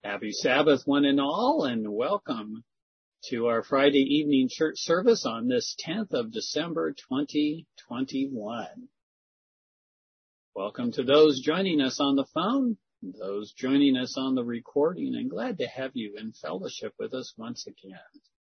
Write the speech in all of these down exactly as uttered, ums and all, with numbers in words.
Happy Sabbath, one and all, and welcome to our Friday evening church service on this tenth of December, twenty twenty-one. Welcome to those joining us on the phone, those joining us on the recording, and glad to have you in fellowship with us once again.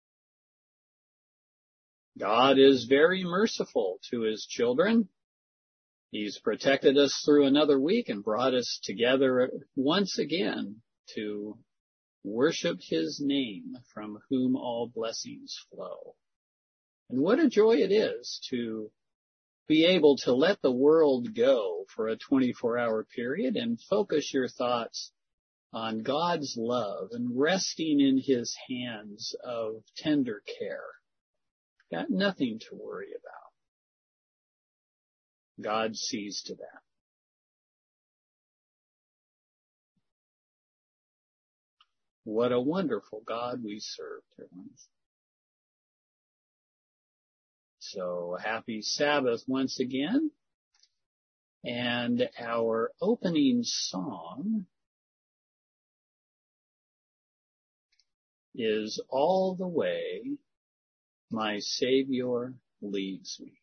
God is very merciful to His children. He's protected us through another week and brought us together once again to worship His name, from whom all blessings flow. And what a joy it is to be able to let the world go for a twenty-four hour period and focus your thoughts on God's love and resting in His hands of tender care. Got nothing to worry about. God sees to that. What a wonderful God we serve, dear ones. So happy Sabbath once again. And our opening song is All the Way My Savior Leads Me.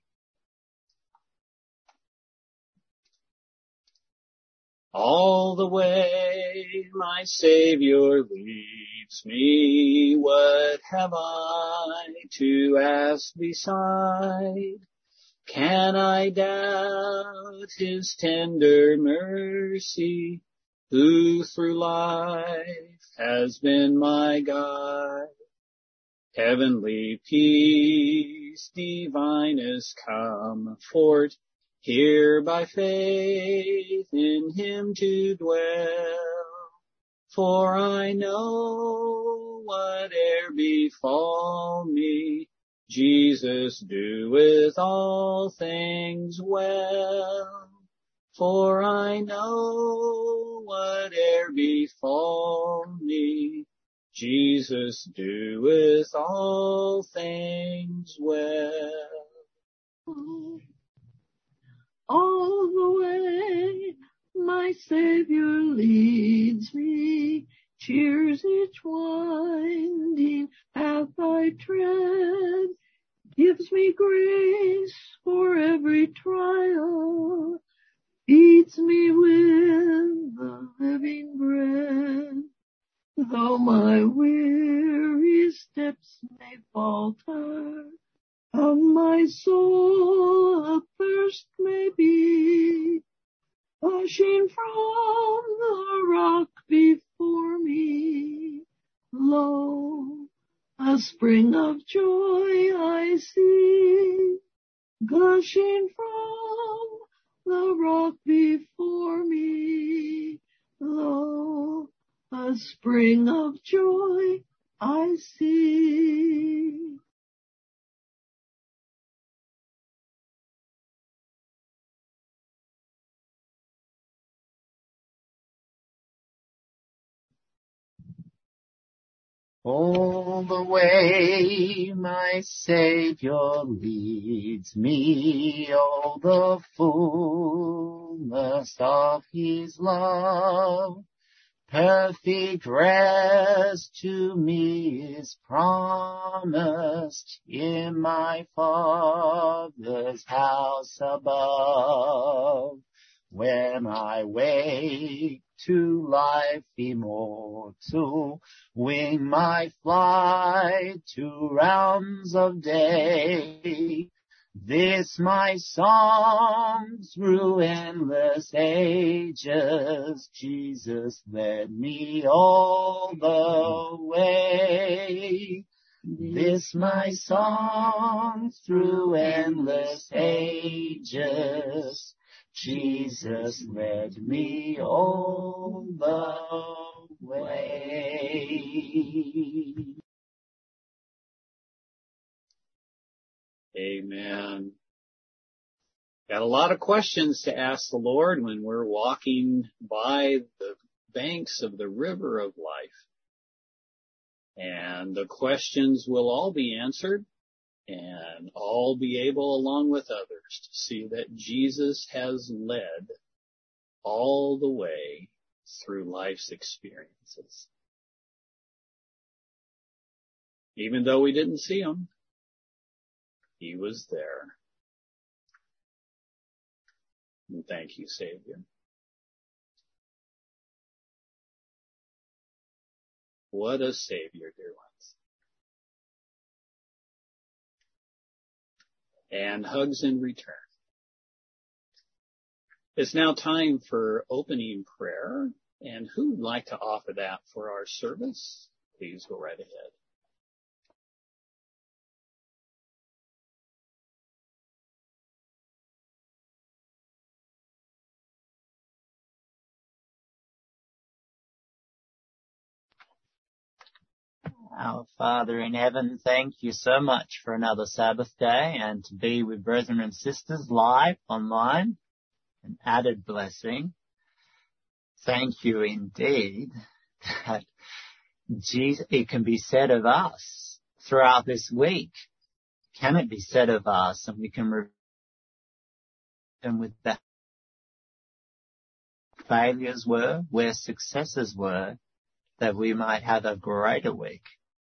All the way my Savior leads me, what have I to ask beside? Can I doubt His tender mercy, who through life has been my guide? Heavenly peace, divinest comfort, here by faith in Him to dwell. For I know whate'er befall me, Jesus doeth all things well. For I know whate'er befall me, Jesus doeth all things well. All the way my Savior leads me, cheers each winding path I tread, gives me grace for every trial, feeds me with the living bread. Though my weary steps may falter, and my soul athirst may be, gushing from the rock before me, lo, a spring of joy I see, gushing from the rock before me, lo, a spring of joy I see. All the way my Savior leads me, oh, the fullness of His love, perfect rest to me is promised in my Father's house above. When I wake to life immortal, wing my flight to realms of day, this my song through endless ages, Jesus led me all the way. This my song through endless ages, Jesus led me all the way. Amen. Got a lot of questions to ask the Lord when we're walking by the banks of the river of life. And the questions will all be answered and all be able, along with others, to see that Jesus has led all the way through life's experiences. Even though we didn't see him, he was there. And thank you, Savior. What a Savior, dear ones. And hugs in return. It's now time for opening prayer. And who would like to offer that for our service? Please go right ahead. Our Father in heaven, thank you so much for another Sabbath day and to be with brethren and sisters live online, an added blessing. Thank you indeed that Jesus, it can be said of us throughout this week. Can it be said of us? And we can re- and with that failures were, where successes were, that we might have a greater week.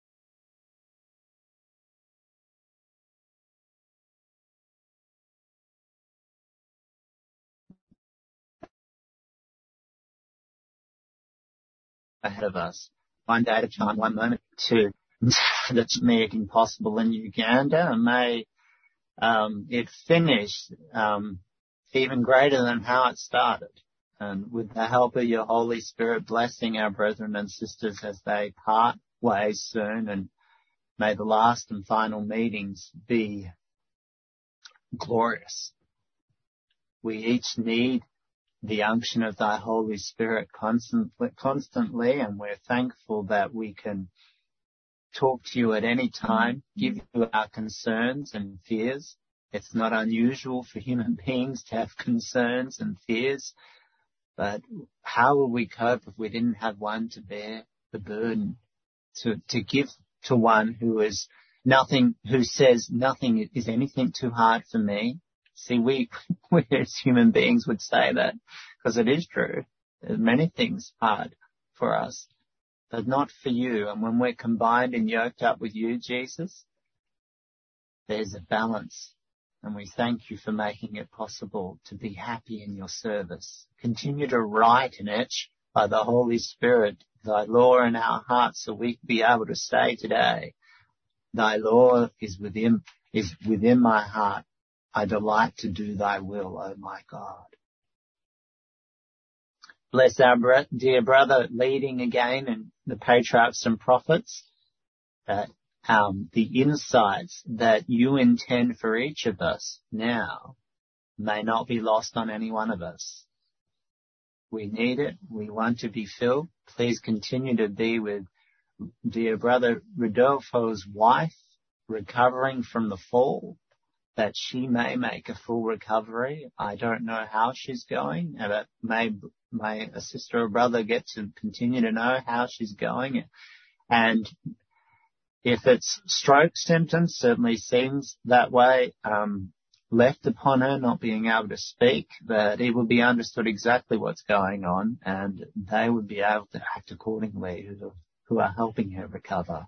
Ahead of us, one day at a time, one moment to that's making possible in Uganda, and may um, it finish um, even greater than how it started. And with the help of your Holy Spirit, blessing our brethren and sisters as they part ways soon, and may the last and final meetings be glorious. We each need the unction of thy Holy Spirit constantly, constantly, and we're thankful that we can talk to you at any time, give you our concerns and fears. It's not unusual for human beings to have concerns and fears, but how will we cope if we didn't have one to bear the burden, to, to give to one who is nothing, who says nothing is anything too hard for me? See, we, we as human beings would say that because it is true. There's many things hard for us, but not for you. And when we're combined and yoked up with you, Jesus, there's a balance. And we thank you for making it possible to be happy in your service. Continue to write and etch by the Holy Spirit thy law in our hearts so we can be able to say today, thy law is within, is within my heart. I delight to do thy will, O my God. Bless our dear brother leading again in the patriarchs and prophets, that um, the insights that you intend for each of us now may not be lost on any one of us. We need it. We want to be filled. Please continue to be with dear brother Rodolfo's wife, recovering from the fall, that she may make a full recovery. I don't know how she's going, but may my sister or brother get to continue to know how she's going. And if it's stroke symptoms, certainly seems that way, um, left upon her not being able to speak, that it will be understood exactly what's going on, and they would be able to act accordingly who, who are helping her recover.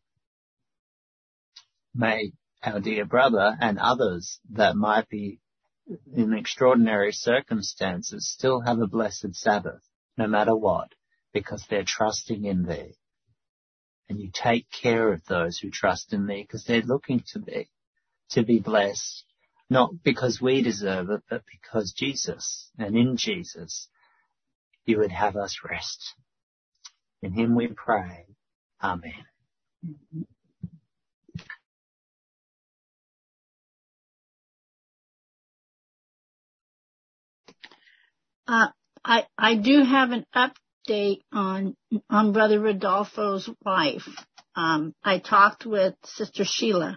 May our dear brother and others that might be in extraordinary circumstances still have a blessed Sabbath, no matter what, because they're trusting in thee. And you take care of those who trust in thee because they're looking to thee to be blessed, not because we deserve it, but because Jesus, and in Jesus, you would have us rest. In him we pray. Amen. Uh, I, I do have an update on, on Brother Rodolfo's wife. Um, I talked with Sister Sheila,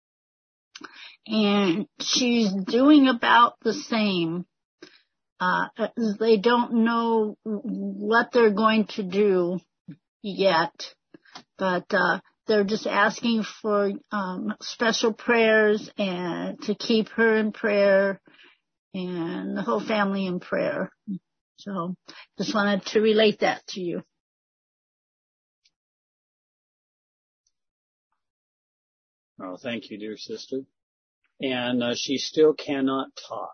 and she's doing about the same. Uh, they don't know what they're going to do yet, but, uh, they're just asking for, um, special prayers and to keep her in prayer and the whole family in prayer. So just wanted to relate that to you. Oh, thank you, dear sister. And uh, she still cannot talk.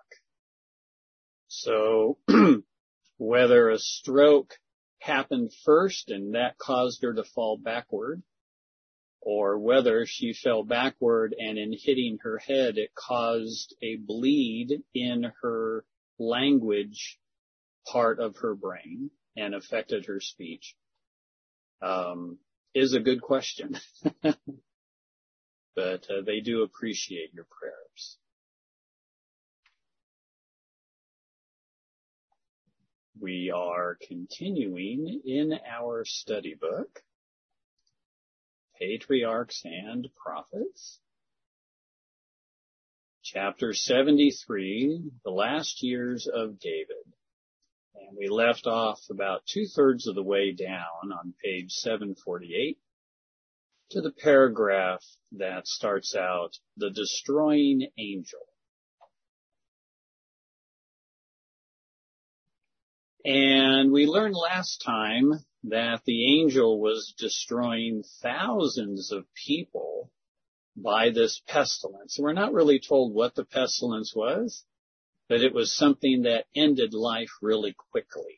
So whether a stroke happened first and that caused her to fall backward, or whether she fell backward and in hitting her head it caused a bleed in her language part of her brain and affected her speech, um, is a good question. But uh, they do appreciate your prayers. We are continuing in our study book, Patriarchs and Prophets, chapter seventy-three, the last years of David. And we left off about two-thirds of the way down on page seven forty-eight to the paragraph that starts out, the destroying angel. And we learned last time that the angel was destroying thousands of people by this pestilence. We're not really told what the pestilence was, but it was something that ended life really quickly.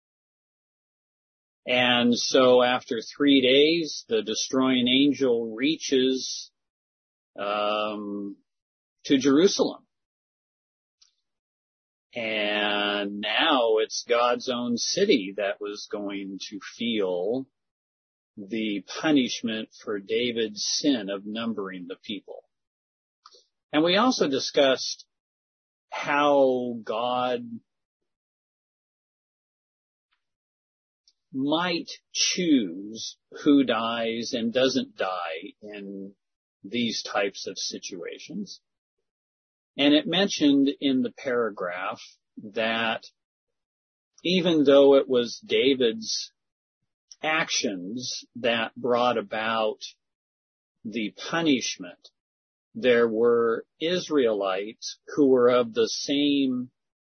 And so after three days, the destroying angel reaches um, to Jerusalem. And now it's God's own city that was going to feel the punishment for David's sin of numbering the people. And we also discussed how God might choose who dies and doesn't die in these types of situations. And it mentioned in the paragraph that even though it was David's actions that brought about the punishment, there were Israelites who were of the same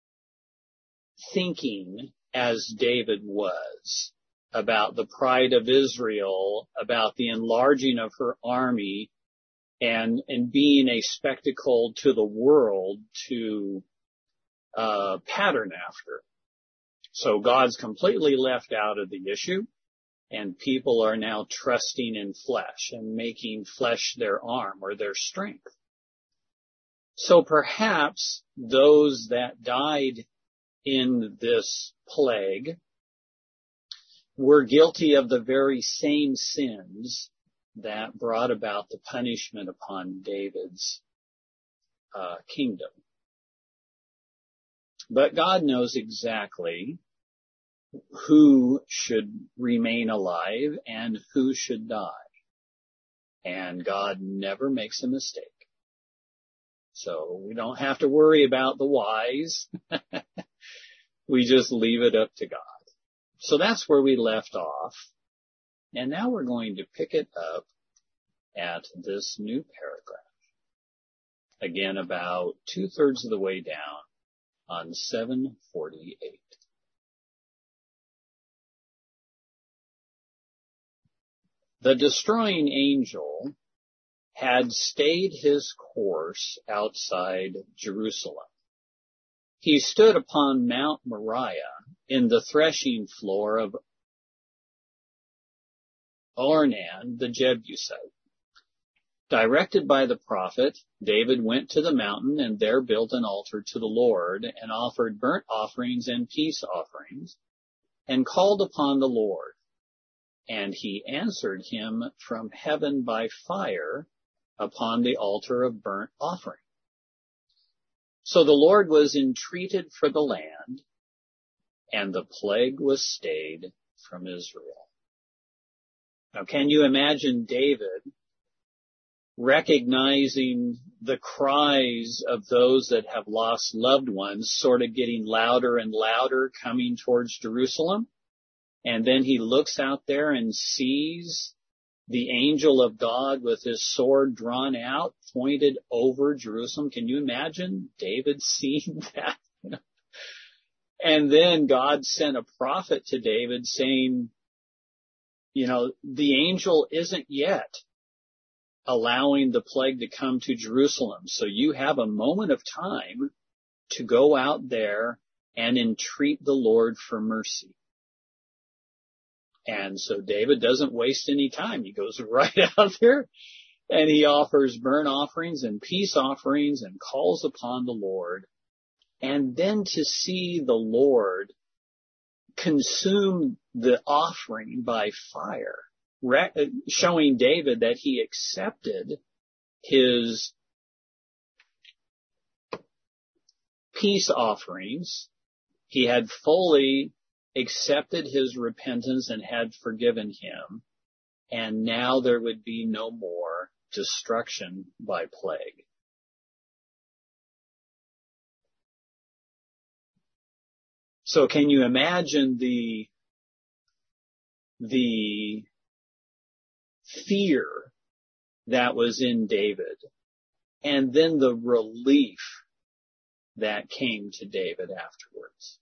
thinking as David was about the pride of Israel, about the enlarging of her army, and, and being a spectacle to the world to uh, pattern after. So God's completely left out of the issue, and people are now trusting in flesh and making flesh their arm or their strength. So perhaps those that died in this plague were guilty of the very same sins that brought about the punishment upon David's uh, kingdom. But God knows exactly who should remain alive and who should die. And God never makes a mistake. So we don't have to worry about the whys. We just leave it up to God. So that's where we left off. And now we're going to pick it up at this new paragraph. Again, about two-thirds of the way down on seven forty-eight. The destroying angel had stayed his course outside Jerusalem. He stood upon Mount Moriah in the threshing floor of Ornan the Jebusite. Directed by the prophet, David went to the mountain and there built an altar to the Lord and offered burnt offerings and peace offerings and called upon the Lord. And he answered him from heaven by fire upon the altar of burnt offering. So the Lord was entreated for the land, and the plague was stayed from Israel. Now, can you imagine David recognizing the cries of those that have lost loved ones sort of getting louder and louder coming towards Jerusalem? And then he looks out there and sees the angel of God with his sword drawn out, pointed over Jerusalem. Can you imagine David seeing that? And then God sent a prophet to David saying, you know, the angel isn't yet allowing the plague to come to Jerusalem. So you have a moment of time to go out there and entreat the Lord for mercy. And so David doesn't waste any time. He goes right out there and he offers burnt offerings and peace offerings and calls upon the Lord. And then to see the Lord consume the offering by fire, showing David that he accepted his peace offerings. He had fully accepted his repentance and had forgiven him. And now there would be no more destruction by plague. So can you imagine the, the fear that was in David and then the relief that came to David afterwards?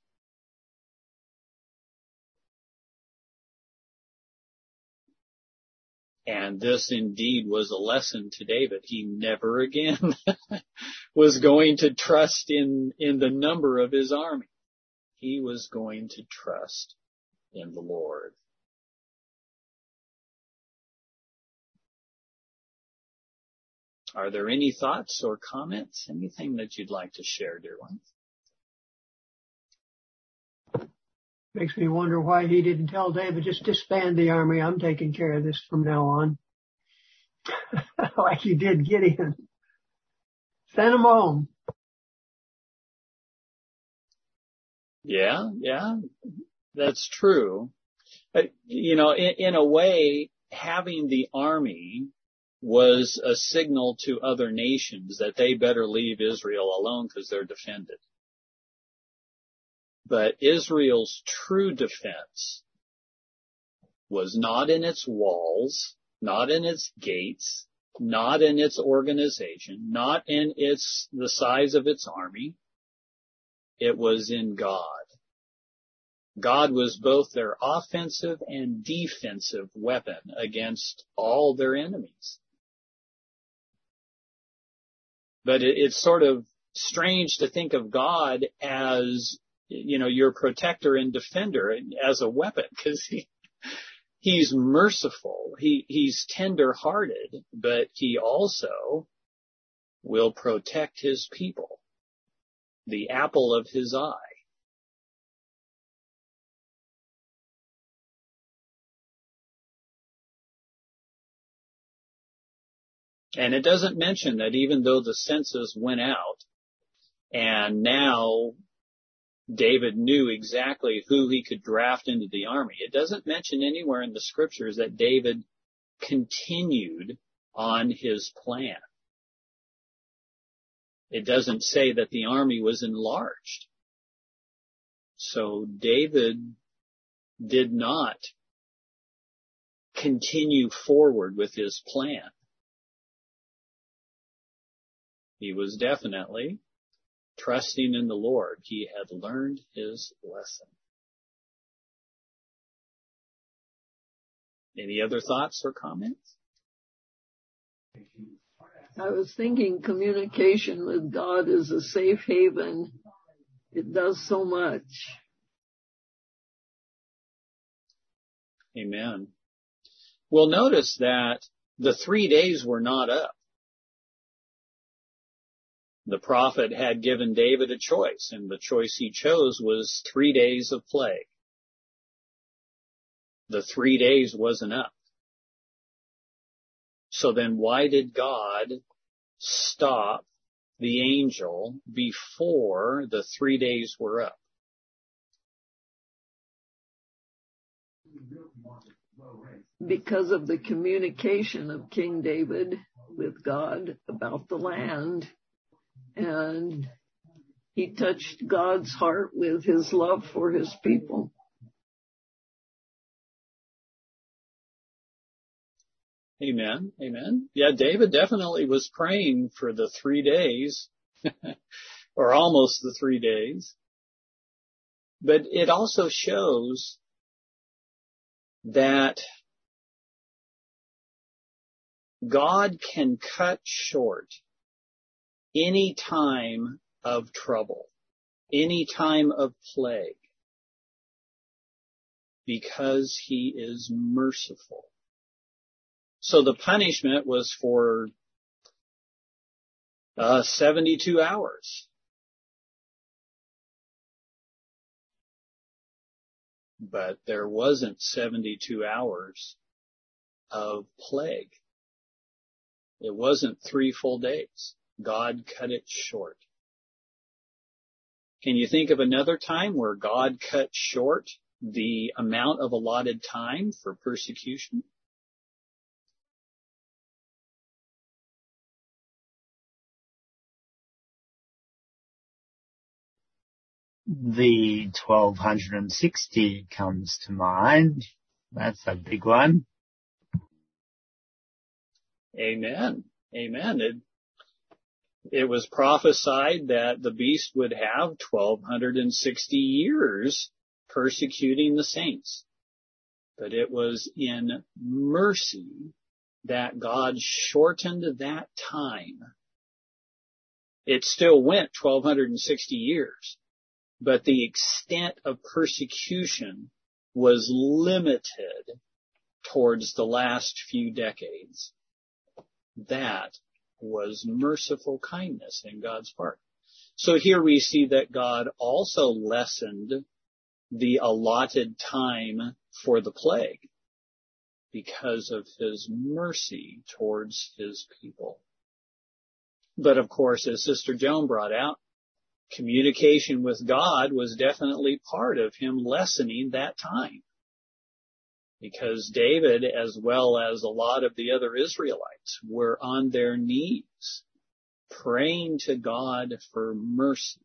And this indeed was a lesson to David. He never again was going to trust in, in the number of his army. He was going to trust in the Lord. Are there any thoughts or comments? Anything that you'd like to share, dear ones? Makes me wonder why he didn't tell David, just disband the army. I'm taking care of this from now on. Like he did Gideon. Send him home. Yeah, yeah, that's true. But, you know, in, in a way, having the army was a signal to other nations that they better leave Israel alone because they're defended. But Israel's true defense was not in its walls, not in its gates, not in its organization, not in its the size of its army. It was in God. God was both their offensive and defensive weapon against all their enemies. But it, it's sort of strange to think of God as, you know, your protector and defender as a weapon, because he, he's merciful. He, he's tender-hearted, but he also will protect his people, the apple of his eye. And it doesn't mention that even though the census went out and now David knew exactly who he could draft into the army, it doesn't mention anywhere in the scriptures that David continued on his plan. It doesn't say that the army was enlarged. So David did not continue forward with his plan. He was definitely trusting in the Lord. He had learned his lesson. Any other thoughts or comments? I was thinking communication with God is a safe haven. It does so much. Amen. Well, notice that the three days were not up. The prophet had given David a choice, and the choice he chose was three days of plague. The three days wasn't up. So then why did God stop the angel before the three days were up? Because of the communication of King David with God about the land. And he touched God's heart with his love for his people. Amen. Amen. Yeah, David definitely was praying for the three days, or almost the three days. But it also shows that God can cut short any time of trouble, any time of plague, because he is merciful. So the punishment was for uh, seventy-two hours. But there wasn't seventy-two hours of plague. It wasn't three full days. God cut it short. Can you think of another time where God cut short the amount of allotted time for persecution? The twelve sixty comes to mind. That's a big one. Amen. Amen. It, it was prophesied that the beast would have twelve sixty years persecuting the saints. But it was in mercy that God shortened that time. It still went twelve sixty years, but the extent of persecution was limited towards the last few decades. That was merciful kindness in God's part. So here we see that God also lessened the allotted time for the plague because of his mercy towards his people. But of course, as Sister Joan brought out, communication with God was definitely part of him lessening that time. Because David, as well as a lot of the other Israelites, were on their knees praying to God for mercy.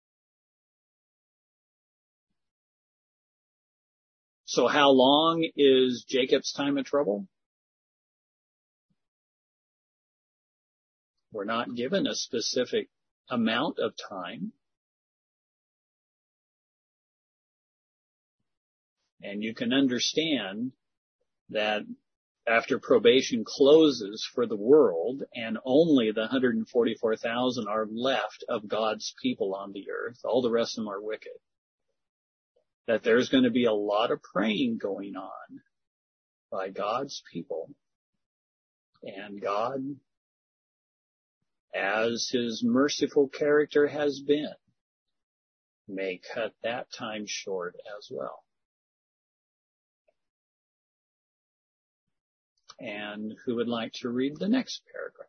So how long is Jacob's time of trouble? We're not given a specific amount of time. And you can understand that after probation closes for the world and only the one hundred forty-four thousand are left of God's people on the earth, all the rest of them are wicked, that there's going to be a lot of praying going on by God's people. And God, as his merciful character has been, may cut that time short as well. And who would like to read the next paragraph?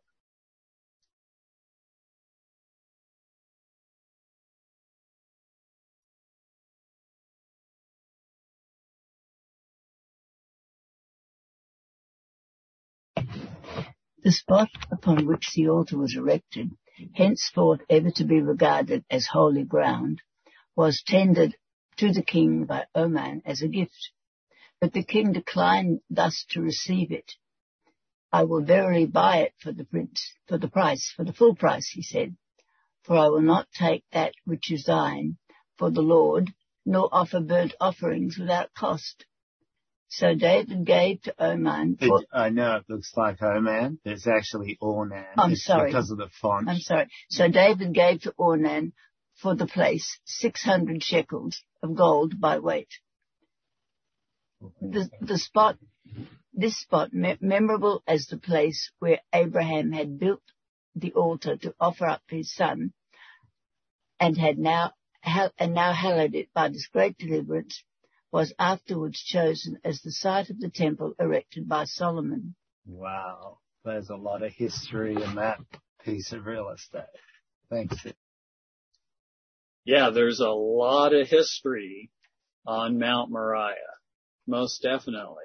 The spot upon which the altar was erected, henceforth ever to be regarded as holy ground, was tendered to the king by Oman as a gift. But the king declined thus to receive it. I will verily buy it for the prince, for the price, for the full price, he said, for I will not take that which is thine for the Lord, nor offer burnt offerings without cost. So David gave to Oman. For, it, I know it looks like Oman. It's actually Ornan. I'm it's sorry. Because of the font. I'm sorry. So David gave to Ornan for the place six hundred shekels of gold by weight. The, the spot, this spot, me- memorable as the place where Abraham had built the altar to offer up his son, and had now and now hallowed it by this great deliverance, was afterwards chosen as the site of the temple erected by Solomon. Wow, there's a lot of history in that piece of real estate. Thanks. Yeah, there's a lot of history on Mount Moriah. Most definitely.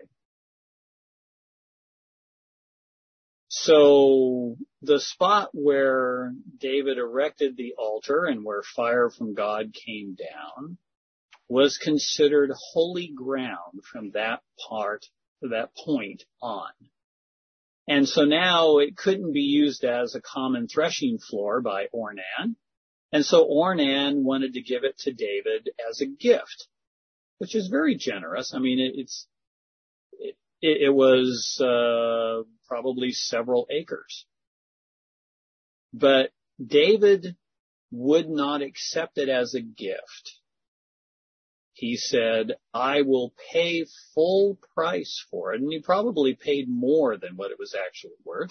So the spot where David erected the altar and where fire from God came down was considered holy ground from that part, that point on. And so now it couldn't be used as a common threshing floor by Ornan. And so Ornan wanted to give it to David as a gift, which is very generous. I mean, it, it's, it, it, it was uh, probably several acres. But David would not accept it as a gift. He said, I will pay full price for it. And he probably paid more than what it was actually worth.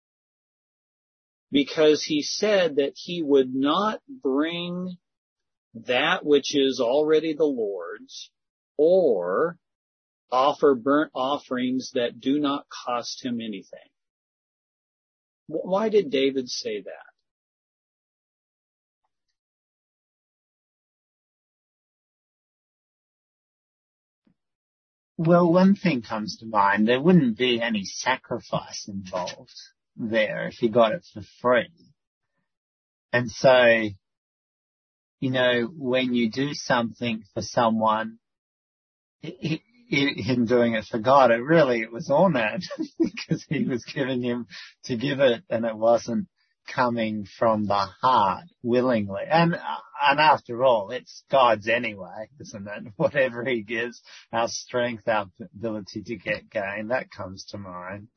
Because he said that he would not bring that which is already the Lord's, or offer burnt offerings that do not cost him anything. Why did David say that? Well, one thing comes to mind. There wouldn't be any sacrifice involved there if he got it for free. And so, you know, when you do something for someone, he, he, him doing it for God, it really, it was honored because he was giving him to give it, and it wasn't coming from the heart willingly. And, and after all, it's God's anyway, isn't it? Whatever he gives, our strength, our ability to get gain, that comes to mind.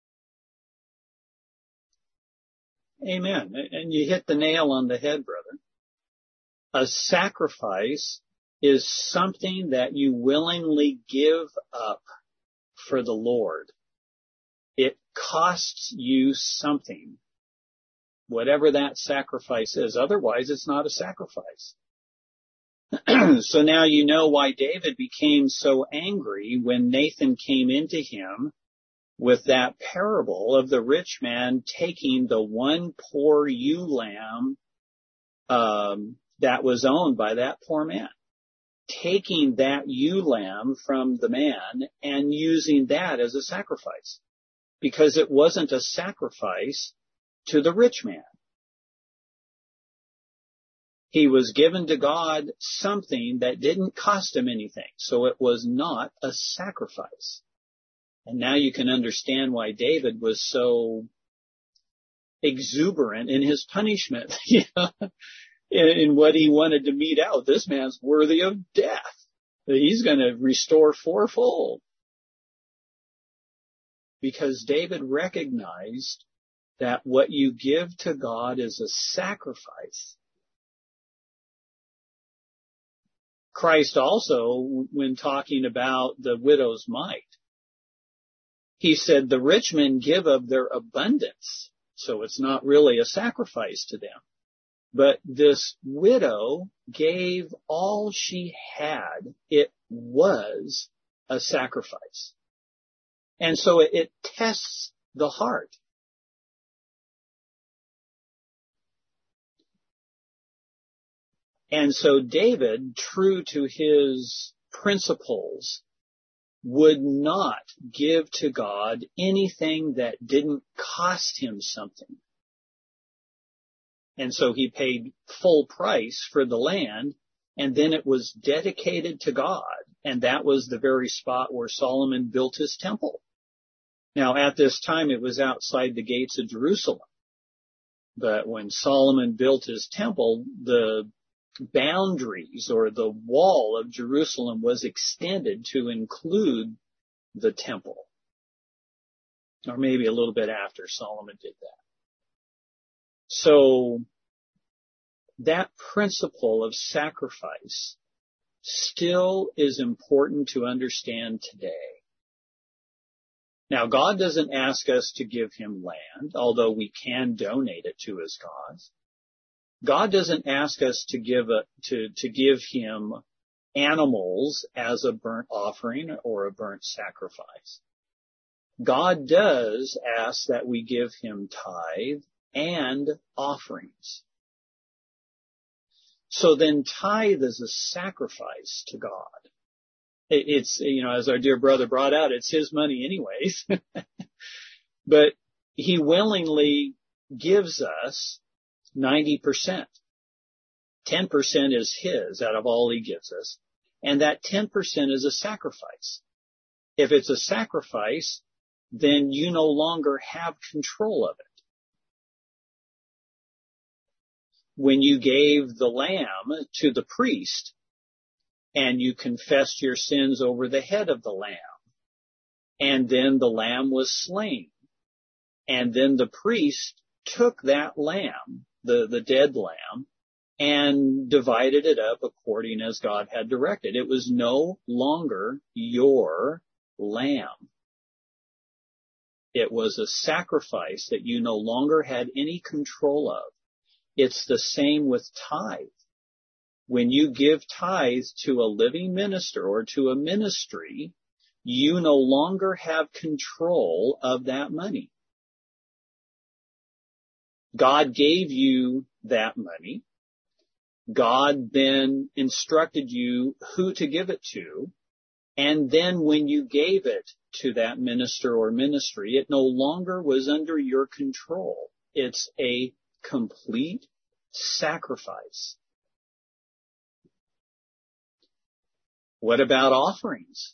Amen. And you hit the nail on the head, brother. A sacrifice is something that you willingly give up for the Lord. It costs you something, whatever that sacrifice is. Otherwise, it's not a sacrifice. So now you know why David became so angry when Nathan came into him with that parable of the rich man taking the one poor ewe lamb um, that was owned by that poor man, taking that ewe lamb from the man and using that as a sacrifice, because it wasn't a sacrifice to the rich man. He was given to God something that didn't cost him anything, so it was not a sacrifice. And now you can understand why David was so exuberant in his punishment, you know, in, in what he wanted to mete out. This man's worthy of death. He's going to restore fourfold. Because David recognized that what you give to God is a sacrifice. Christ also, when talking about the widow's mite, he said the rich men give of their abundance, so it's not really a sacrifice to them. But this widow gave all she had. It was a sacrifice. And so it, it tests the heart. And so David, true to his principles, would not give to God anything that didn't cost him something. And so he paid full price for the land, and then it was dedicated to God. And that was the very spot where Solomon built his temple. Now, at this time, it was outside the gates of Jerusalem. But when Solomon built his temple, the boundaries or the wall of Jerusalem was extended to include the temple. Or maybe a little bit after Solomon did that. So that principle of sacrifice still is important to understand today. Now, God doesn't ask us to give him land, although we can donate it to his cause. God doesn't ask us to give a, to, to give him animals as a burnt offering or a burnt sacrifice. God does ask that we give him tithe and offerings. So then tithe is a sacrifice to God. It's, you know, as our dear brother brought out, it's his money anyways. But he willingly gives us ninety percent. ten percent is his out of all he gives us. And that ten percent is a sacrifice. If it's a sacrifice, then you no longer have control of it. When you gave the lamb to the priest and you confessed your sins over the head of the lamb, And then the lamb was slain. And then the priest took that lamb, the, the dead lamb, and divided it up according as God had directed. It was no longer your lamb. It was a sacrifice that you no longer had any control of. It's the same with tithe. When you give tithe to a living minister or to a ministry, you no longer have control of that money. God gave you that money. God then instructed you who to give it to. And then when you gave it to that minister or ministry, it no longer was under your control. It's a complete sacrifice. What about offerings?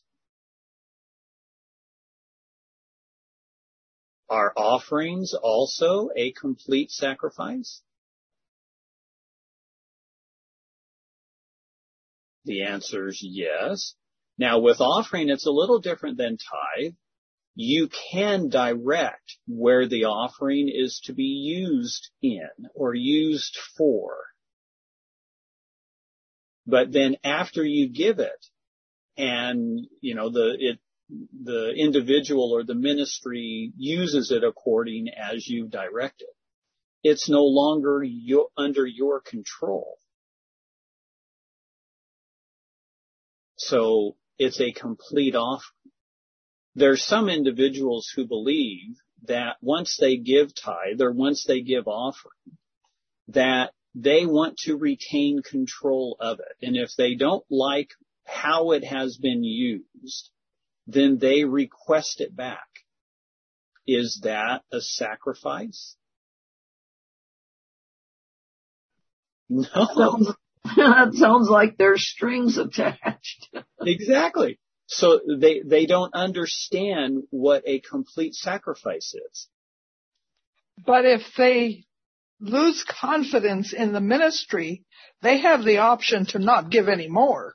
Are offerings also a complete sacrifice? The answer is yes. Now, with offering, it's a little different than tithe. You can direct where the offering is to be used in or used for. But then after you give it, and, you know, the, it, the individual or the ministry uses it according as you direct it, it's no longer your, under your control. So it's a complete offering. There's some individuals who believe that once they give tithe or once they give offering, that they want to retain control of it. And if they don't like how it has been used, then they request it back. Is that a sacrifice? No. Sounds, that sounds like there's strings attached. Exactly. So they, they don't understand what a complete sacrifice is. But if they lose confidence in the ministry, they have the option to not give any more.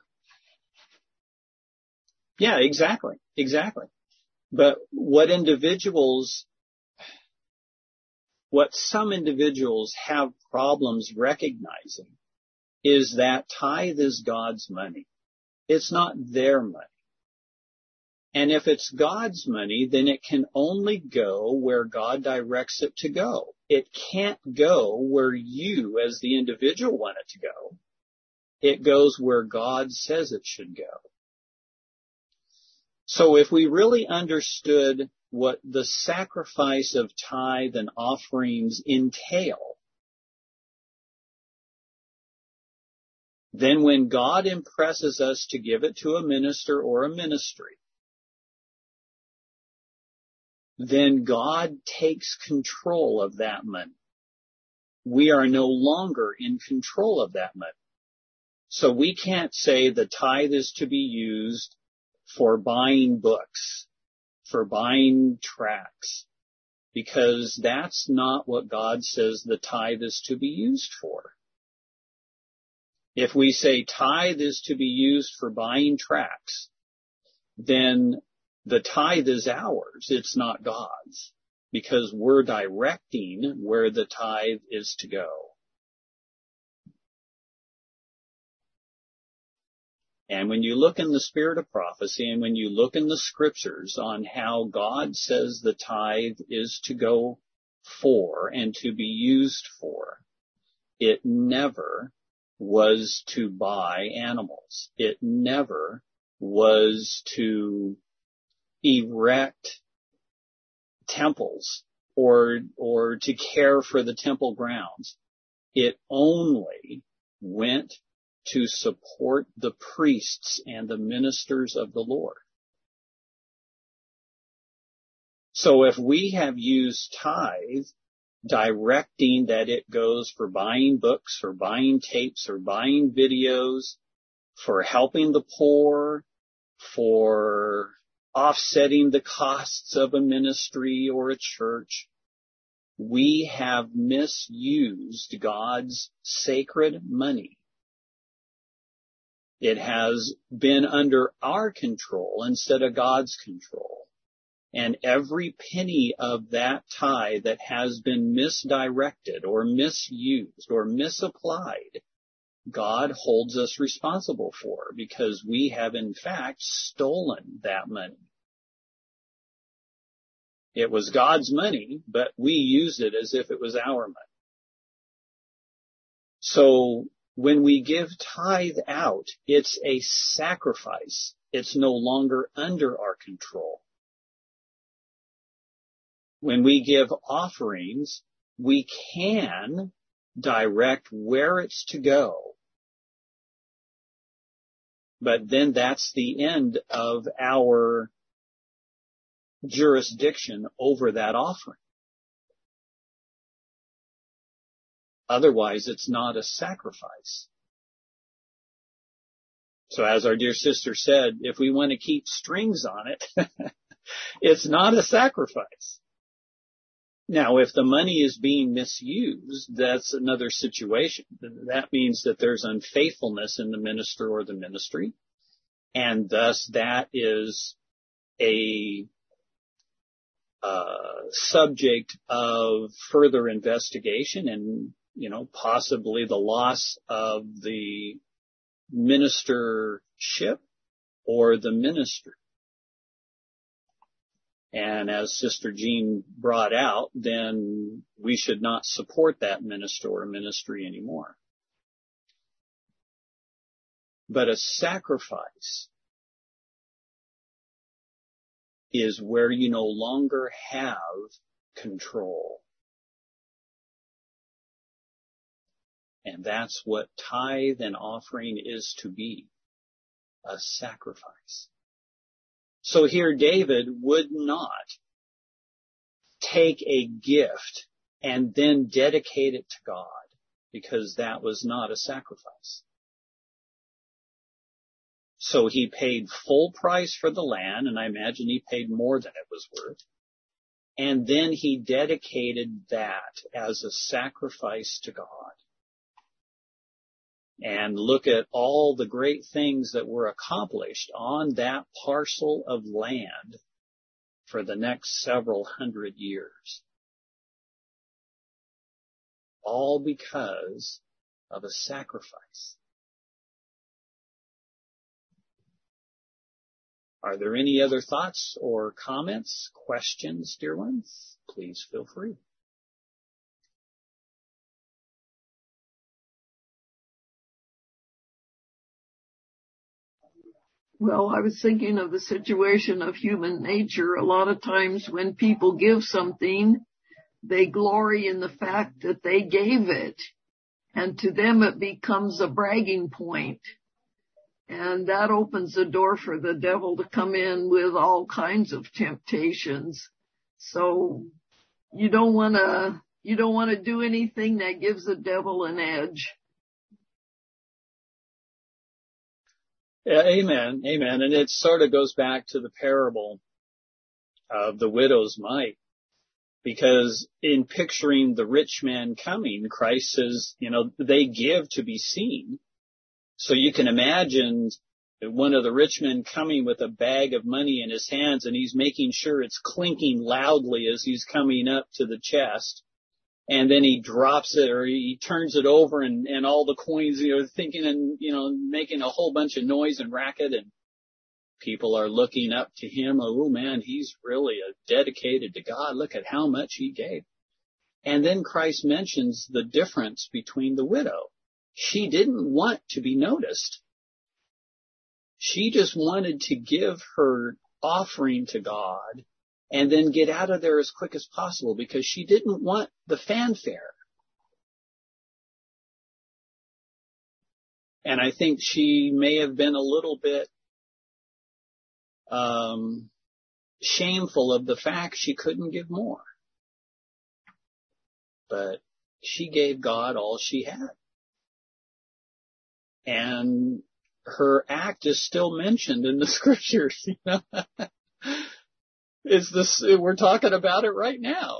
Yeah, exactly. Exactly. But what individuals, what some individuals have problems recognizing is that tithe is God's money. It's not their money. And if it's God's money, then it can only go where God directs it to go. It can't go where you as the individual want it to go. It goes where God says it should go. So if we really understood what the sacrifice of tithe and offerings entail, then when God impresses us to give it to a minister or a ministry, then God takes control of that money. We are no longer in control of that money. So we can't say the tithe is to be used for buying books, for buying tracts, because that's not what God says the tithe is to be used for. If we say tithe is to be used for buying tracts, then the tithe is ours. It's not God's, because we're directing where the tithe is to go. And when you look in the spirit of prophecy and when you look in the scriptures on how God says the tithe is to go for and to be used for, it never was to buy animals. It never was to erect temples or, or to care for the temple grounds. It only went to support the priests and the ministers of the Lord. So if we have used tithe directing that it goes for buying books or buying tapes or buying videos, for helping the poor, for offsetting the costs of a ministry or a church, we have misused God's sacred money. It has been under our control instead of God's control. And every penny of that tithe that has been misdirected or misused or misapplied, God holds us responsible for, because we have in fact stolen that money. It was God's money, but we used it as if it was our money. So when we give tithe out, it's a sacrifice. It's no longer under our control. When we give offerings, we can direct where it's to go. But then that's the end of our jurisdiction over that offering. Otherwise, it's not a sacrifice. So as our dear sister said, if we want to keep strings on it, it's not a sacrifice. Now, if the money is being misused, that's another situation. That means that there's unfaithfulness in the minister or the ministry, and thus that is a uh, subject of further investigation and, you know, possibly the loss of the ministership or the ministry. And as Sister Jean brought out, then we should not support that minister or ministry anymore. But a sacrifice is where you no longer have control. And that's what tithe and offering is to be, a sacrifice. So here David would not take a gift and then dedicate it to God, because that was not a sacrifice. So he paid full price for the land, and I imagine he paid more than it was worth. And then he dedicated that as a sacrifice to God. And look at all the great things that were accomplished on that parcel of land for the next several hundred years. All because of a sacrifice. Are there any other thoughts or comments, questions, dear ones? Please feel free. Well, I was thinking of the situation of human nature. A lot of times when people give something, they glory in the fact that they gave it. And to them it becomes a bragging point. And that opens the door for the devil to come in with all kinds of temptations. So you don't want to, you don't want to do anything that gives the devil an edge. Yeah, amen, amen. And it sort of goes back to the parable of the widow's mite, because in picturing the rich man coming, Christ says, you know, they give to be seen. So you can imagine one of the rich men coming with a bag of money in his hands, and he's making sure it's clinking loudly as he's coming up to the chest. And then he drops it, or he turns it over, and, and all the coins, you know, thinking and, you know, making a whole bunch of noise and racket, and people are looking up to him. Oh man, he's really a dedicated to God. Look at how much he gave. And then Christ mentions the difference between the widow. She didn't want to be noticed. She just wanted to give her offering to God and then get out of there as quick as possible, because she didn't want the fanfare. And I think she may have been a little bit um, shameful of the fact she couldn't give more. But she gave God all she had. And her act is still mentioned in the scriptures, you know. It's this, we're talking about it right now.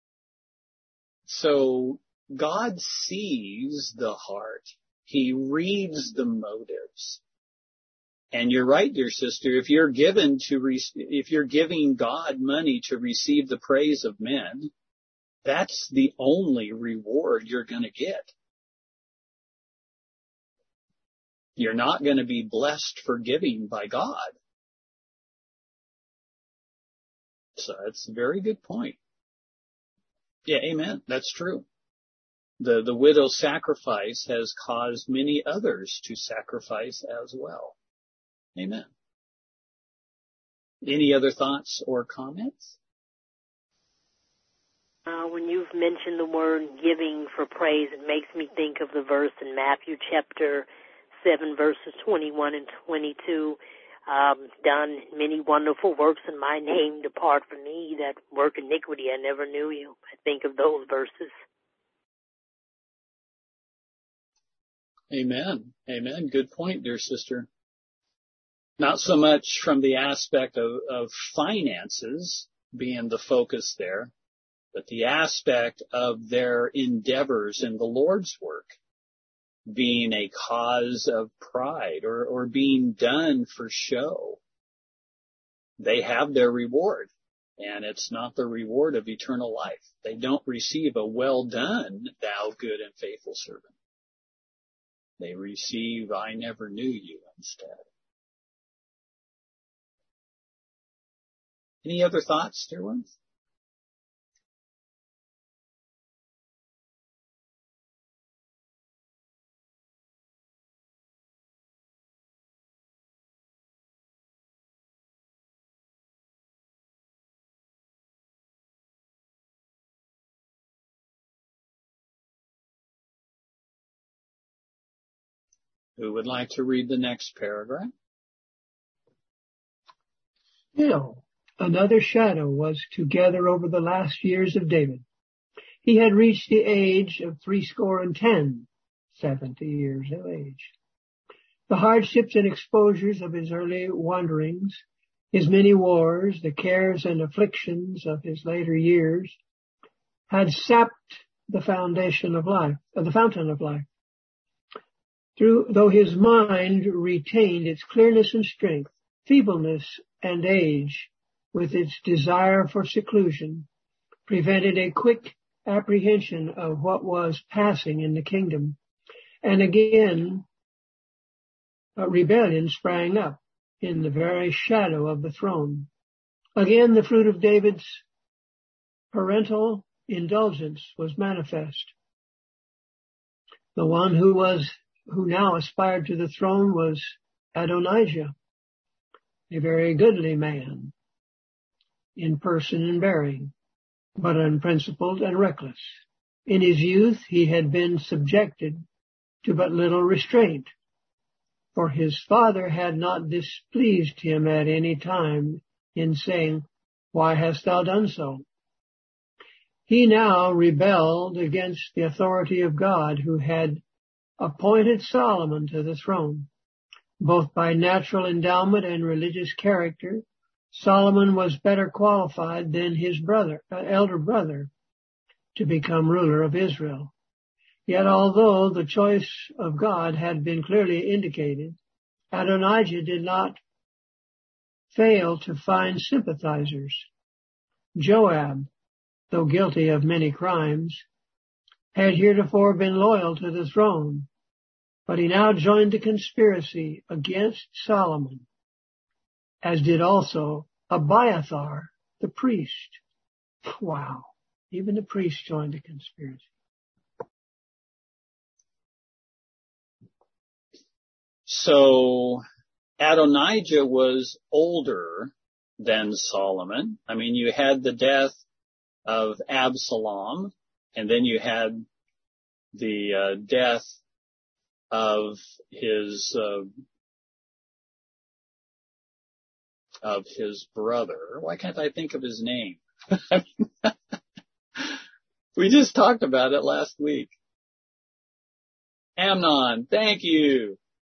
So God sees the heart. He reads the motives. And you're right, dear sister, if you're given to, re- if you're giving God money to receive the praise of men, that's the only reward you're going to get. You're not going to be blessed for giving by God. So that's a very good point. Yeah, amen. That's true. The, the widow's sacrifice has caused many others to sacrifice as well. Amen. Any other thoughts or comments? Uh, when you've mentioned the word giving for praise, it makes me think of the verse in Matthew chapter seven, verses twenty-one and twenty-two. Um, done many wonderful works in my name. Depart from me, that work iniquity. I never knew you. I think of those verses. Amen. Amen. Good point, dear sister. Not so much from the aspect of, of finances being the focus there, but the aspect of their endeavors in the Lord's work being a cause of pride or, or being done for show. They have their reward, and it's not the reward of eternal life. They don't receive a well done, thou good and faithful servant. They receive, I never knew you instead. Any other thoughts, dear ones? Who would like to read the next paragraph? Still, another shadow was to gather over the last years of David. He had reached the age of threescore and ten, seventy years of age. The hardships and exposures of his early wanderings, his many wars, the cares and afflictions of his later years, had sapped the foundation of life, uh, the fountain of life. Through, though his mind retained its clearness and strength, feebleness and age, with its desire for seclusion, prevented a quick apprehension of what was passing in the kingdom. And again, a rebellion sprang up in the very shadow of the throne. Again, the fruit of David's parental indulgence was manifest. The one who was, who now aspired to the throne was Adonijah, a very goodly man in person and bearing, but unprincipled and reckless. In his youth, he had been subjected to but little restraint, for his father had not displeased him at any time in saying, "Why hast thou done so?" He now rebelled against the authority of God, who had appointed Solomon to the throne. Both by natural endowment and religious character, Solomon was better qualified than his brother, uh, elder brother, to become ruler of Israel. Yet although the choice of God had been clearly indicated, Adonijah did not fail to find sympathizers. Joab, though guilty of many crimes, had heretofore been loyal to the throne, but he now joined the conspiracy against Solomon, as did also Abiathar, the priest. Wow. Even the priest joined the conspiracy. So Adonijah was older than Solomon. I mean, you had the death of Absalom, and then you had the uh, death of his uh, of his brother. Why can't I think of his name? We just talked about it last week. Amnon, thank you.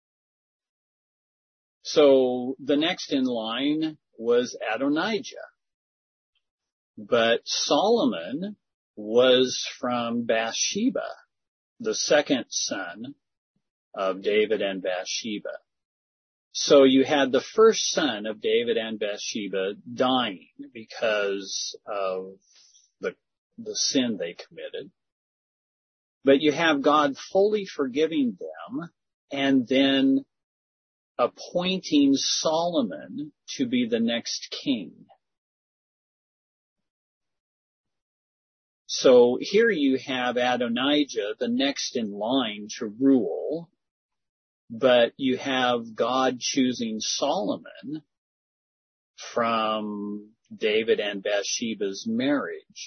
So the next in line was Adonijah. But Solomon was from Bathsheba, the second son of David and Bathsheba. So you had the first son of David and Bathsheba dying because of the, the sin they committed. But you have God fully forgiving them and then appointing Solomon to be the next king. So here you have Adonijah, the next in line to rule, but you have God choosing Solomon from David and Bathsheba's marriage.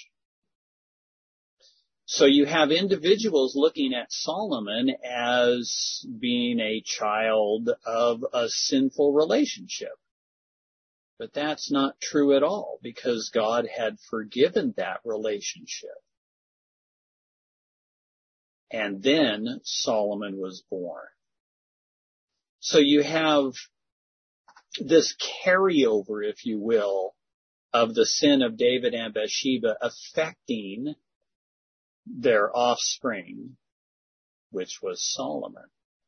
So you have individuals looking at Solomon as being a child of a sinful relationship. But that's not true at all, because God had forgiven that relationship. And then Solomon was born. So you have this carryover, if you will, of the sin of David and Bathsheba affecting their offspring, which was Solomon.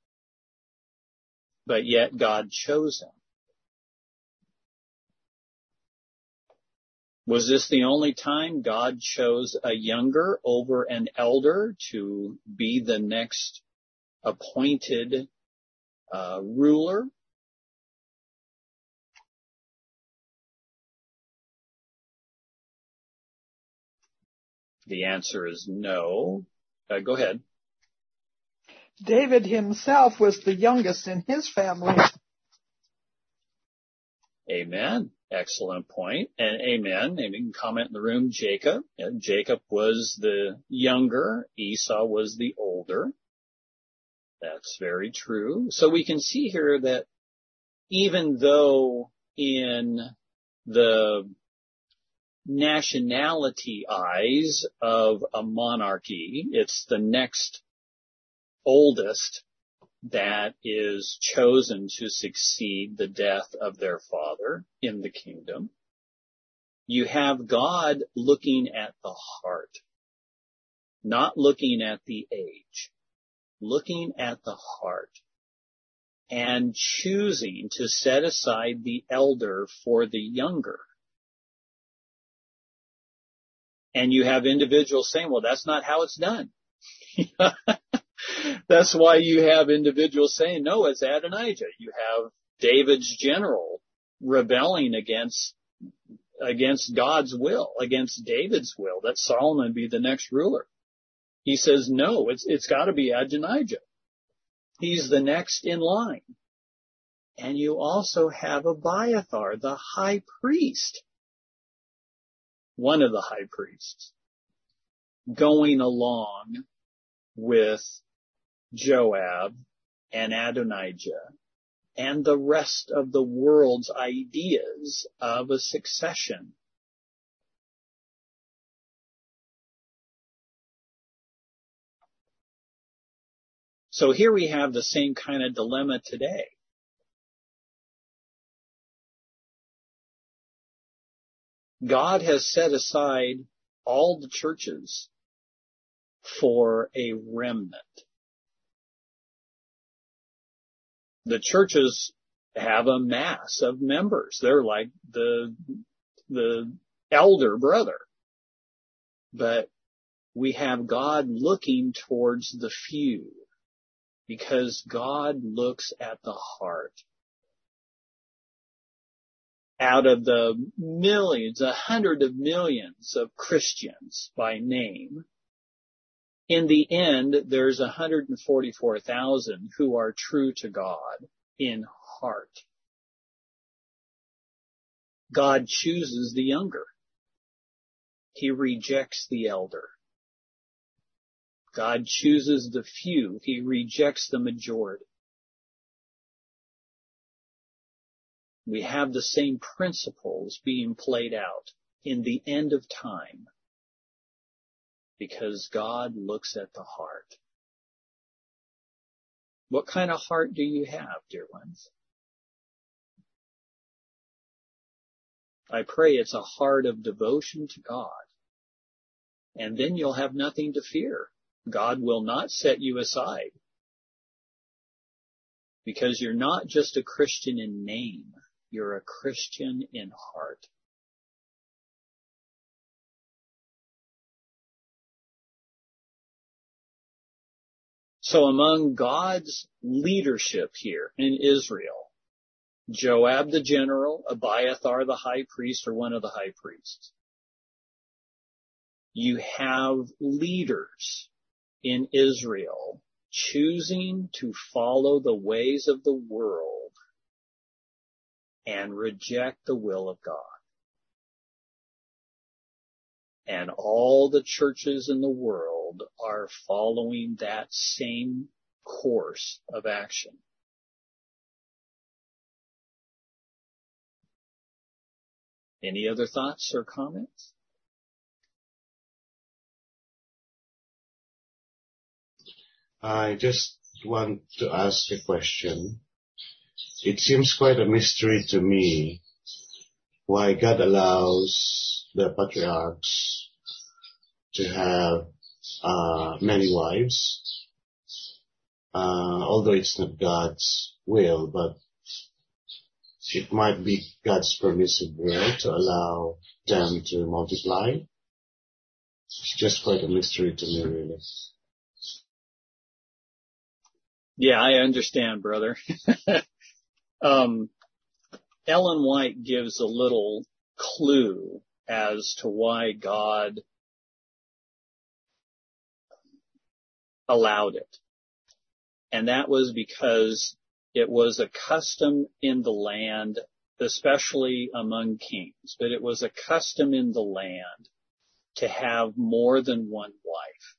But yet God chose him. Was this the only time God chose a younger over an elder to be the next appointed uh, ruler? The answer is no. Uh, go ahead. David himself was the youngest in his family. Amen. Excellent point. And amen. And you can comment in the room, Jacob. Yeah, Jacob was the younger. Esau was the older. That's very true. So we can see here that even though in the nationality eyes of a monarchy, it's the next oldest that is chosen to succeed the death of their father in the kingdom. You have God looking at the heart, not looking at the age, looking at the heart, and choosing to set aside the elder for the younger. And you have individuals saying, well, that's not how it's done. That's why you have individuals saying, no, it's Adonijah. You have David's general rebelling against, against God's will, against David's will, that Solomon be the next ruler. He says, no, it's, it's gotta be Adonijah. He's the next in line. And you also have Abiathar, the high priest, one of the high priests, going along with Joab and Adonijah and the rest of the world's ideas of a succession. So here we have the same kind of dilemma today. God has set aside all the churches for a remnant. The churches have a mass of members. They're like the, the elder brother. But we have God looking towards the few, because God looks at the heart. Out of the millions, a hundred of millions of Christians by name, in the end, there's one hundred forty-four thousand who are true to God in heart. God chooses the younger. He rejects the elder. God chooses the few. He rejects the majority. We have the same principles being played out in the end of time, because God looks at the heart. What kind of heart do you have, dear ones? I pray it's a heart of devotion to God. And then you'll have nothing to fear. God will not set you aside, because you're not just a Christian in name, you're a Christian in heart. So among God's leadership here in Israel, Joab the general, Abiathar the high priest, or one of the high priests, you have leaders in Israel choosing to follow the ways of the world and reject the will of God. And all the churches in the world are following that same course of action. Any other thoughts or comments? I just want to ask a question. It seems quite a mystery to me why God allows the patriarchs to have uh, many wives, uh, although it's not God's will, but it might be God's permissive will to allow them to multiply. It's just quite a mystery to me, really. Yeah, I understand, brother. um, Ellen White gives a little clue as to why God allowed it. And that was because it was a custom in the land, especially among kings, but it was a custom in the land to have more than one wife.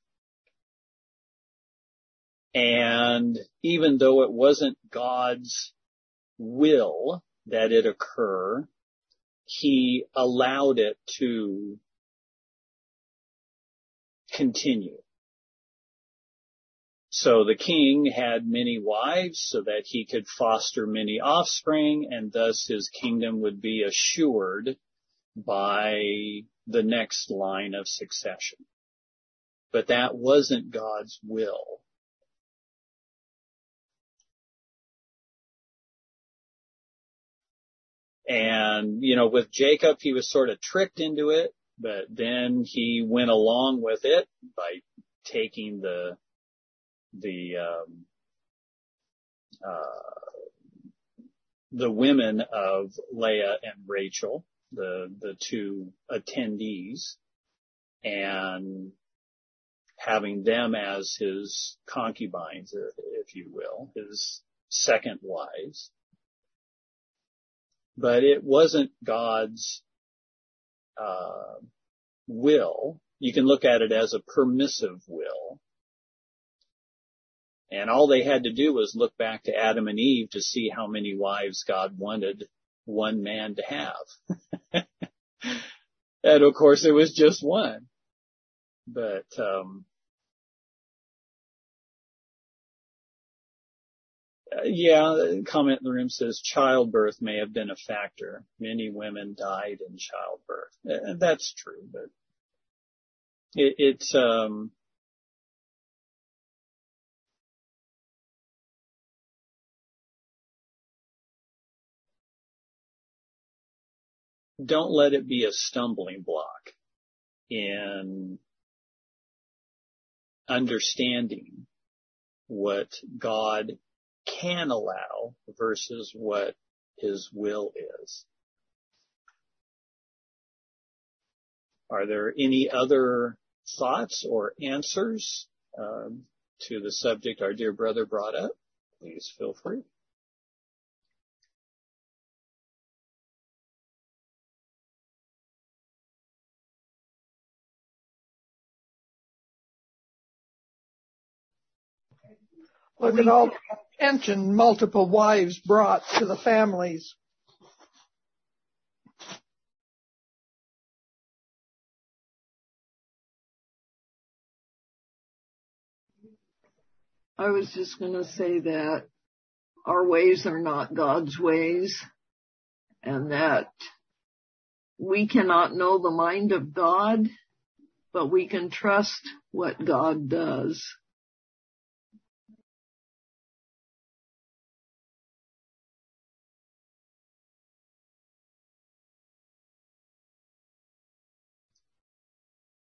And even though it wasn't God's will that it occur, he allowed it to continue. So the king had many wives so that he could foster many offspring, and thus his kingdom would be assured by the next line of succession. But that wasn't God's will. And, you know, with Jacob, he was sort of tricked into it, but then he went along with it by taking the, the, um, uh, the women of Leah and Rachel, the, the two attendees, and having them as his concubines, if you will, his second wives. But it wasn't God's uh, will. You can look at it as a permissive will. And all they had to do was look back to Adam and Eve to see how many wives God wanted one man to have. And of course it was just one. But um yeah, the comment in the room says childbirth may have been a factor. Many women died in childbirth. And that's true, but it, it's, um, don't let it be a stumbling block in understanding what God can allow versus what his will is. Are there any other thoughts or answers um, to the subject our dear brother brought up? Please feel free. Look at all the attention multiple wives brought to the families. I was just going to say that our ways are not God's ways, and that we cannot know the mind of God, but we can trust what God does.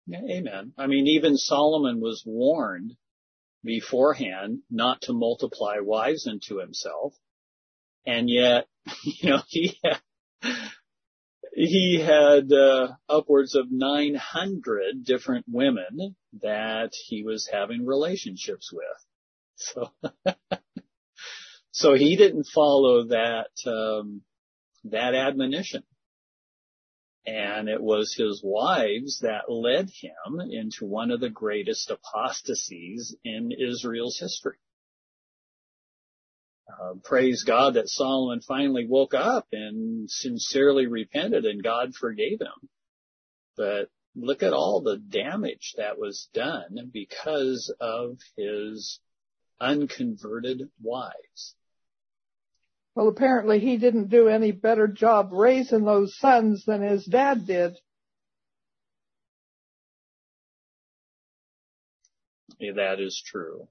Yeah, amen. I mean, even Solomon was warned beforehand not to multiply wives unto himself. And yet, you know, he had, he had uh, upwards of nine hundred different women that he was having relationships with. So, so he didn't follow that, um, that admonition. And it was his wives that led him into one of the greatest apostasies in Israel's history. Uh, praise God that Solomon finally woke up and sincerely repented and God forgave him. But look at all the damage that was done because of his unconverted wives. Well, apparently he didn't do any better job raising those sons than his dad did. Yeah, that is true.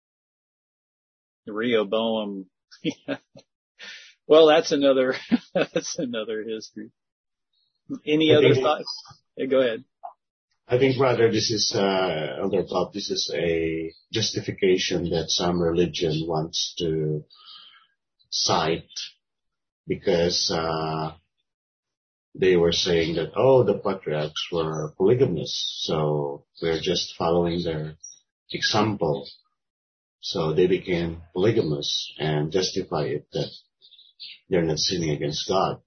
Rehoboam, well, that's another, that's another history. Any I other think, thoughts? Yeah, go ahead. I think, brother, this is, uh, Elder Bob, this is a justification that some religion wants to cite because, uh, they were saying that, oh, the patriarchs were polygamous, so we're just following their example. So they became polygamous and justify it that they're not sinning against God.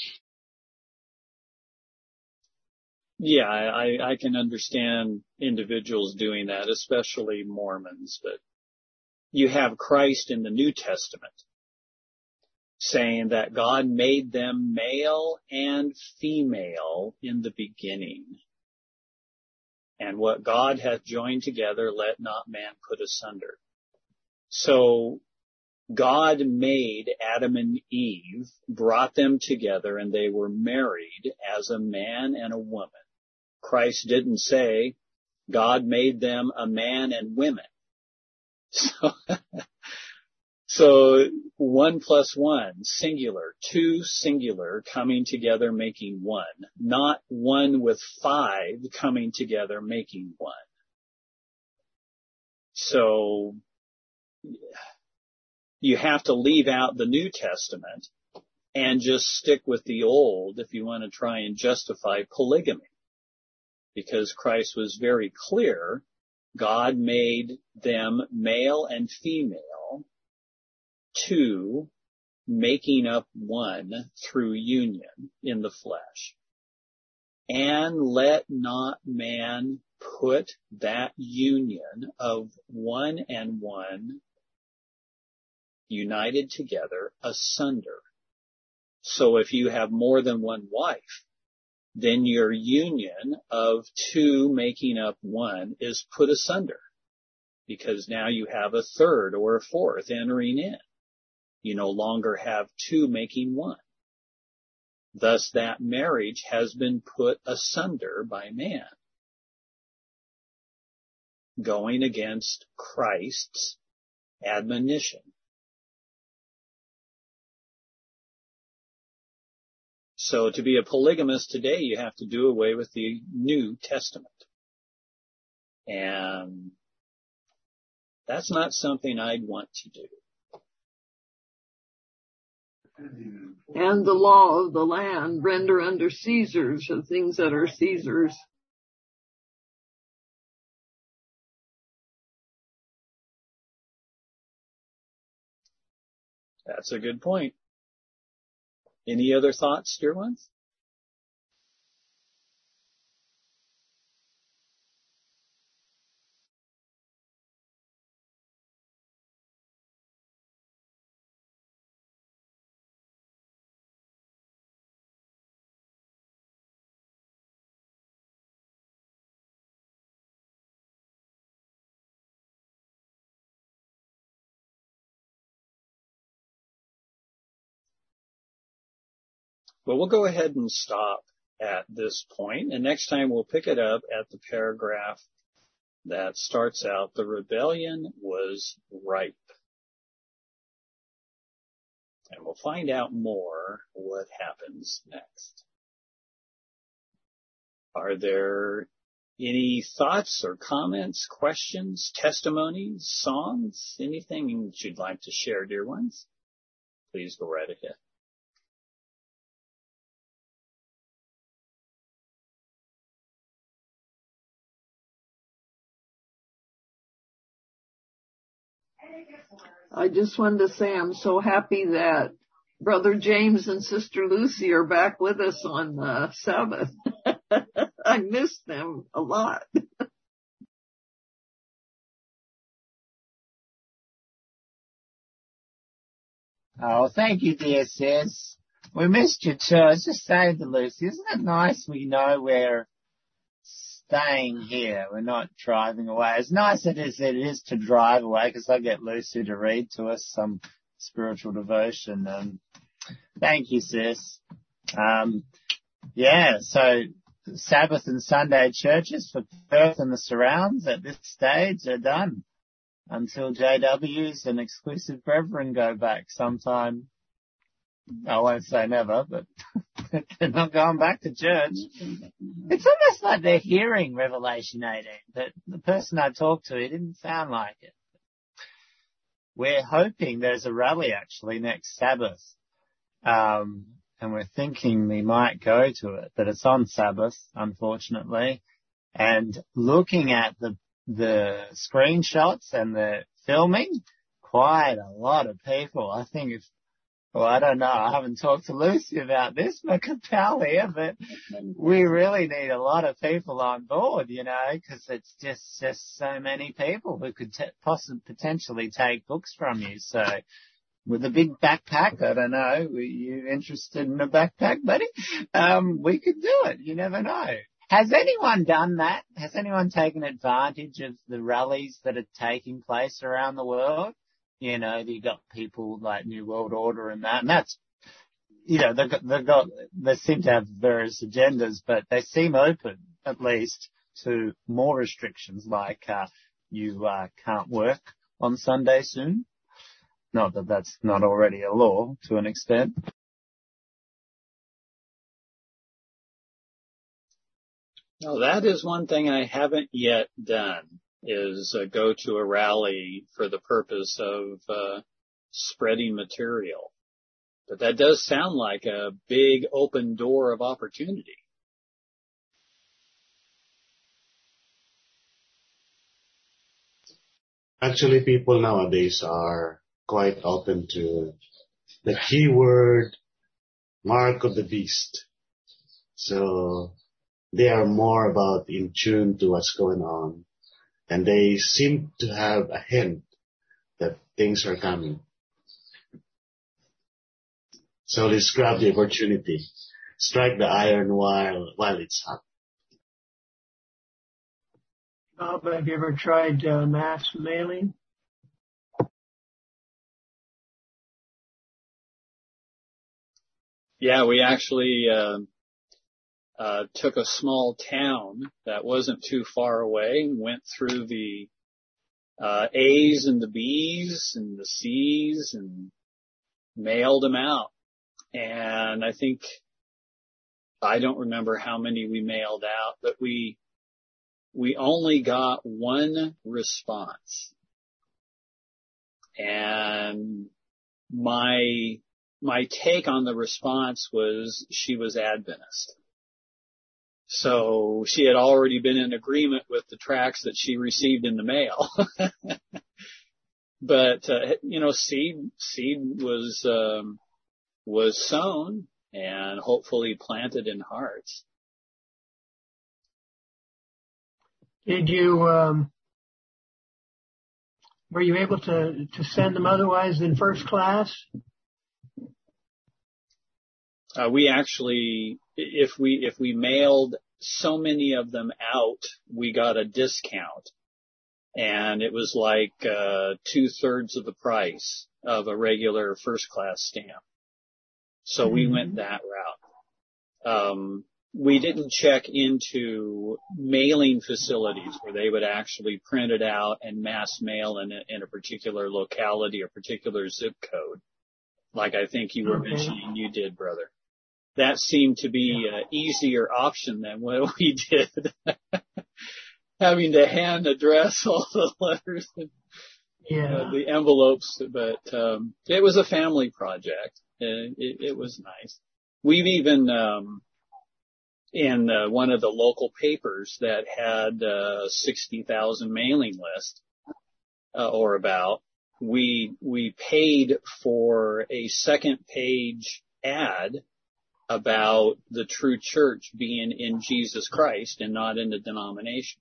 Yeah, I, I can understand individuals doing that, especially Mormons, but you have Christ in the New Testament saying that God made them male and female in the beginning. And what God hath joined together, let not man put asunder. So God made Adam and Eve, brought them together, and they were married as a man and a woman. Christ didn't say God made them a man and women. So, so one plus one, singular, two singular, coming together making one, not one with five coming together making one. So you have to leave out the New Testament and just stick with the Old if you want to try and justify polygamy. Because Christ was very clear, God made them male and female, two, making up one through union in the flesh. And let not man put that union of one and one united together asunder. So if you have more than one wife, then your union of two making up one is put asunder, because now you have a third or a fourth entering in. You no longer have two making one. Thus that marriage has been put asunder by man, going against Christ's admonition. So to be a polygamist today, you have to do away with the New Testament. And that's not something I'd want to do. And the law of the land, render under Caesars the things that are Caesars. That's a good point. Any other thoughts, dear ones? Well, we'll go ahead and stop at this point, and next time we'll pick it up at the paragraph that starts out, the rebellion was ripe. And we'll find out more what happens next. Are there Any thoughts or comments, questions, testimonies, songs, anything that you'd like to share, dear ones? Please go right ahead. I just wanted to say I'm so happy that Brother James and Sister Lucy are back with us on uh, Sabbath. I missed them a lot. Oh, thank you, dear sis. We missed you too. I was just saying to Lucy, isn't it nice we know we're staying here? We're not driving away. As nice as it is, it is to drive away, because I get Lucy to read to us some spiritual devotion. Um, thank you, sis. Um, yeah, so Sabbath and Sunday churches for Perth and the surrounds at this stage are done until J Ws and exclusive brethren go back sometime. I won't say never, but they're not going back to church. It's almost like they're hearing Revelation eighteen, but the person I talked to, he didn't sound like it. We're hoping there's a rally actually next Sabbath, um, and we're thinking we might go to it, but it's on Sabbath, unfortunately. And looking at the the screenshots and the filming, quite a lot of people. I think if, well, I don't know, I haven't talked to Lucy about this, my pal here, but we really need a lot of people on board, you know, because it's just, just so many people who could t- possibly potentially take books from you. So with a big backpack, I don't know, are you interested in a backpack, buddy? Um, we could do it. You never know. Has anyone done that? Has anyone taken advantage of the rallies that are taking place around the world? You know, you got people like New World Order and that, and that's, you know, they've got, they've got, they seem to have various agendas, but they seem open, at least, to more restrictions, like, uh, you, uh, can't work on Sunday soon. Not that that's not already a law to an extent. Now, that is one thing I haven't yet done, is uh, go to a rally for the purpose of uh, spreading material. But that does sound like a big open door of opportunity. Actually, people nowadays are quite open to the keyword mark of the beast. So they are more about in tune to what's going on. And they seem to have a hint that things are coming. So let's grab the opportunity. Strike the iron while, while it's hot. Bob, have you ever tried uh, mass mailing? Yeah, we actually uh, uh, took a small town that wasn't too far away and went through the uh, A's and the B's and the C's and mailed them out. And I think, I don't remember how many we mailed out, but we we only got one response. And my my take on the response was she was Adventist. So she had already been in agreement with the tracts that she received in the mail. But, uh, you know, seed, seed was, um, was sown and hopefully planted in hearts. Did you, um, were you able to, to send them otherwise than first class? Uh, we actually, if we, if we mailed so many of them out, we got a discount. And it was like, uh, two thirds of the price of a regular first class stamp. So mm-hmm. we went that route. Um, we didn't check into mailing facilities where they would actually print it out and mass mail in a, in a particular locality or particular zip code. Like I think you were okay. mentioning you did, brother. That seemed to be an easier option than what we did. having to hand address all the letters and Yeah. uh, the envelopes. But um, it was a family project, and it, it was nice. We've even um, in uh, one of the local papers that had uh, sixty thousand mailing list uh, or about. We we paid for a second page ad about the true church being in Jesus Christ and not in the denomination.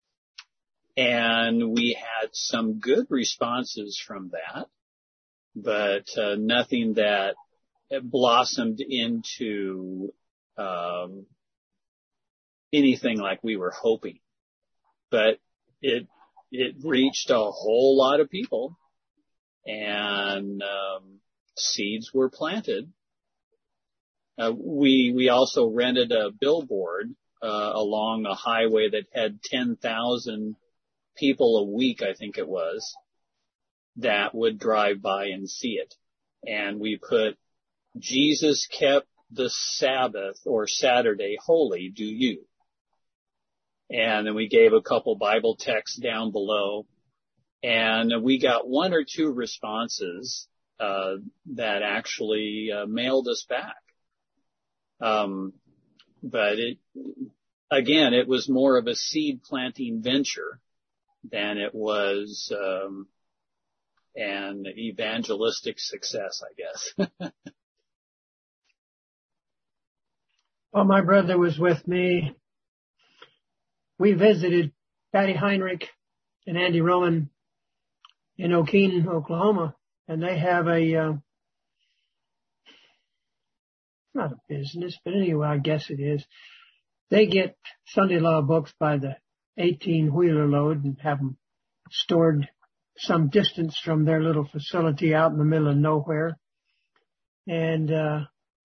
And we had some good responses from that, but uh, nothing that blossomed into um, anything like we were hoping. But it it reached a whole lot of people, and um, seeds were planted. Uh, we we also rented a billboard uh, along a highway that had ten thousand people a week, I think it was, that would drive by and see it. And we put, Jesus kept the Sabbath or Saturday holy, do you? And then we gave a couple Bible texts down below, and we got one or two responses uh, that actually uh, mailed us back. Um, but it, again, it was more of a seed planting venture than it was, um, an evangelistic success, I guess. Well, my brother was with me. We visited Patty Heinrich and Andy Rowan in Okeen, Oklahoma, and they have a, uh, not a business, but anyway, I guess it is. They get Sunday law books by the eighteen-wheeler load and have them stored some distance from their little facility out in the middle of nowhere. And uh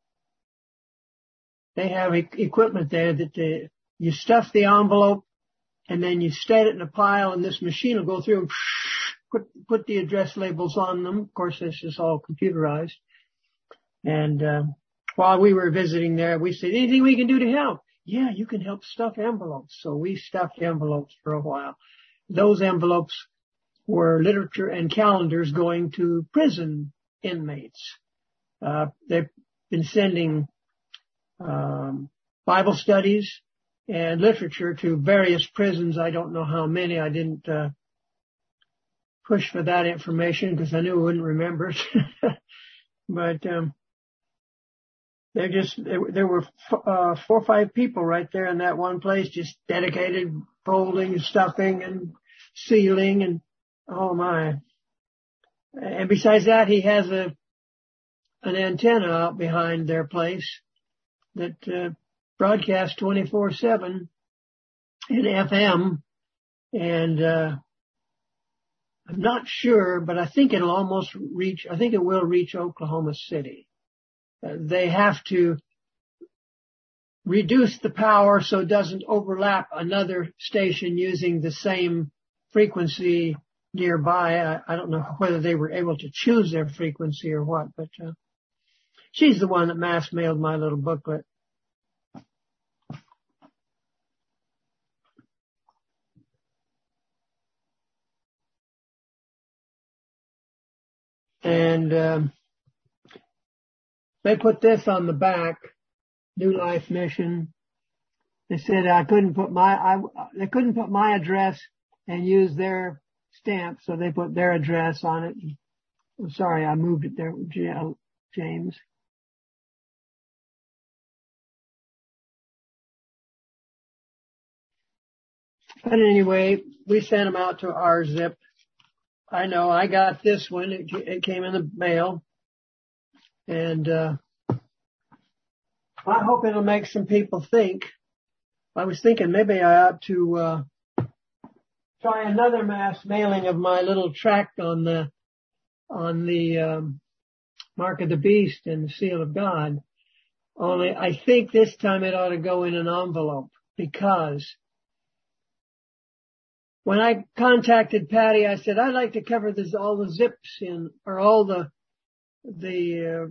they have e- equipment there that they, you stuff the envelope and then you set it in a pile, and this machine will go through and put, put the address labels on them. Of course, this is all computerized. And uh, while we were visiting there, we said, anything we can do to help? Yeah, you can help stuff envelopes. So we stuffed envelopes for a while. Those envelopes were literature and calendars going to prison inmates. Uh, they've been sending um, Bible studies and literature to various prisons. I don't know how many. I didn't uh, push for that information because I knew I wouldn't remember it. But um, They're just, there, there were uh, four or five people right there in that one place, just dedicated, folding, stuffing, and sealing, and oh my. And besides that, he has a an antenna out behind their place that uh, broadcasts twenty-four seven in F M, and uh, I'm not sure, but I think it'll almost reach, I think it will reach Oklahoma City. They have to reduce the power so it doesn't overlap another station using the same frequency nearby. I, I don't know whether they were able to choose their frequency or what, but uh, she's the one that mass mailed my little booklet. And um, they put this on the back, New Life Mission. They said I couldn't put my, I, they couldn't put my address and use their stamp, so they put their address on it. I'm sorry, I moved it there with James. But anyway, we sent them out to our zip. I know I got this one. It, it came in the mail. And, uh, I hope it'll make some people think. I was thinking maybe I ought to, uh, try another mass mailing of my little tract on the, on the, um, Mark of the Beast and the Seal of God. Only I think this time it ought to go in an envelope, because when I contacted Patty, I said, I'd like to cover this, all the zips in, or all the, the, uh,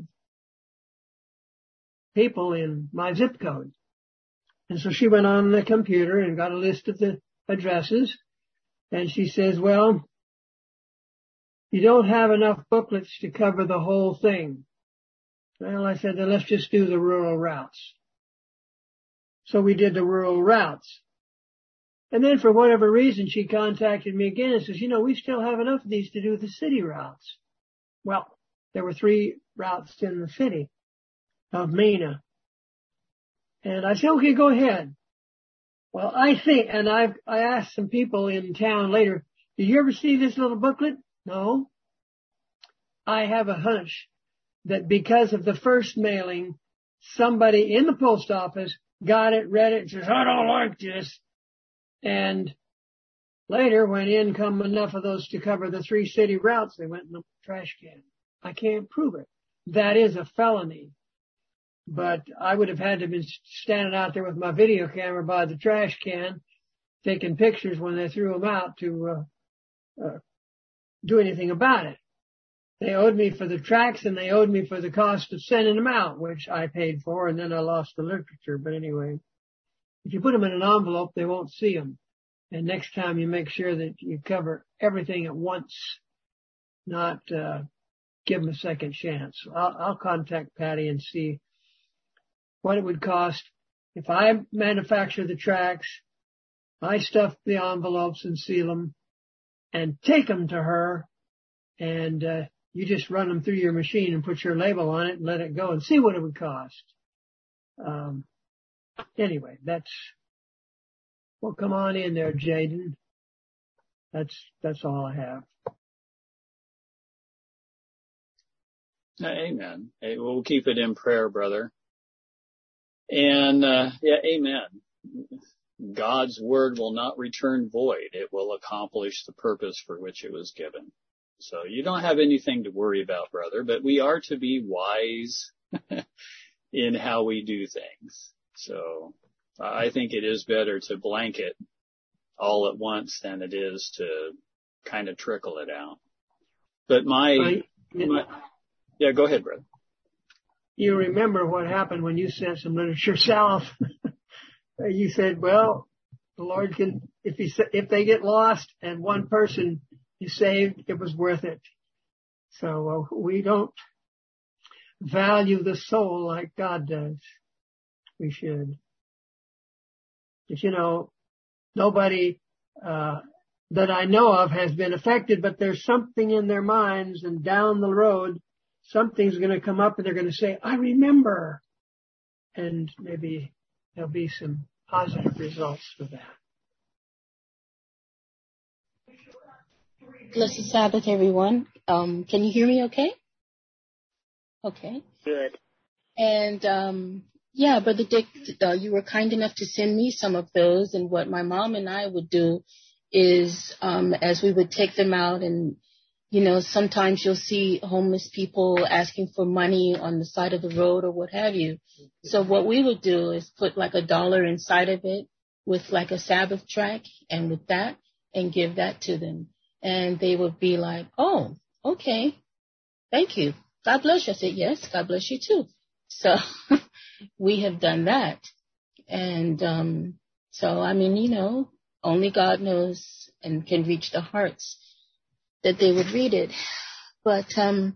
people in my zip code. And so she went on the computer and got a list of the addresses. And she says, well, you don't have enough booklets to cover the whole thing. Well, I said, then let's just do the rural routes. So we did the rural routes. And then for whatever reason, she contacted me again and says, you know, we still have enough of these to do the city routes. Well, there were three routes in the city of Mena. And I said, okay, go ahead. Well, I think, and I've, I asked some people in town later, did you ever see this little booklet? No. I have a hunch that because of the first mailing, somebody in the post office got it, read it, and says, I don't like this. And later, when in come enough of those to cover the three city routes, they went in the trash can. I can't prove it. That is a felony. But I would have had to have been standing out there with my video camera by the trash can, taking pictures when they threw them out to uh, uh, do anything about it. They owed me for the tracks and they owed me for the cost of sending them out, which I paid for, and then I lost the literature. But anyway, if you put them in an envelope, they won't see them. And next time you make sure that you cover everything at once, not uh, give them a second chance. I'll, I'll contact Patty and see what it would cost if I manufacture the tracks, I stuff the envelopes and seal them, and take them to her, and uh, you just run them through your machine and put your label on it and let it go and see what it would cost. Um, anyway, that's, well, come on in there, Jaden. That's, that's all I have. Amen. Hey, we'll keep it in prayer, brother. And, uh, yeah, amen. God's word will not return void. It will accomplish the purpose for which it was given. So you don't have anything to worry about, brother, but we are to be wise in how we do things. So I think it is better to blanket all at once than it is to kind of trickle it out. But my, my yeah, go ahead, brother. You remember what happened when you sent some literature south. You said, well, the Lord can, if he, if they get lost and one person is saved, it was worth it. So uh, we don't value the soul like God does. We should. But you know, nobody, uh, that I know of has been affected, but there's something in their minds, and down the road, something's going to come up and they're going to say, I remember. And maybe there'll be some positive results for that. Blessed Sabbath, everyone. Um, can you hear me okay? Okay. Good. And, um, yeah, Brother Dick, uh, you were kind enough to send me some of those. And what my mom and I would do is, um, as we would take them out, and, you know, sometimes you'll see homeless people asking for money on the side of the road or what have you. So what we would do is put like a dollar inside of it with like a Sabbath track, and with that, and give that to them. And they would be like, oh, okay, thank you. God bless you. I said, yes, God bless you too. So we have done that. And um, so, I mean, you know, only God knows and can reach the hearts that they would read it. But um,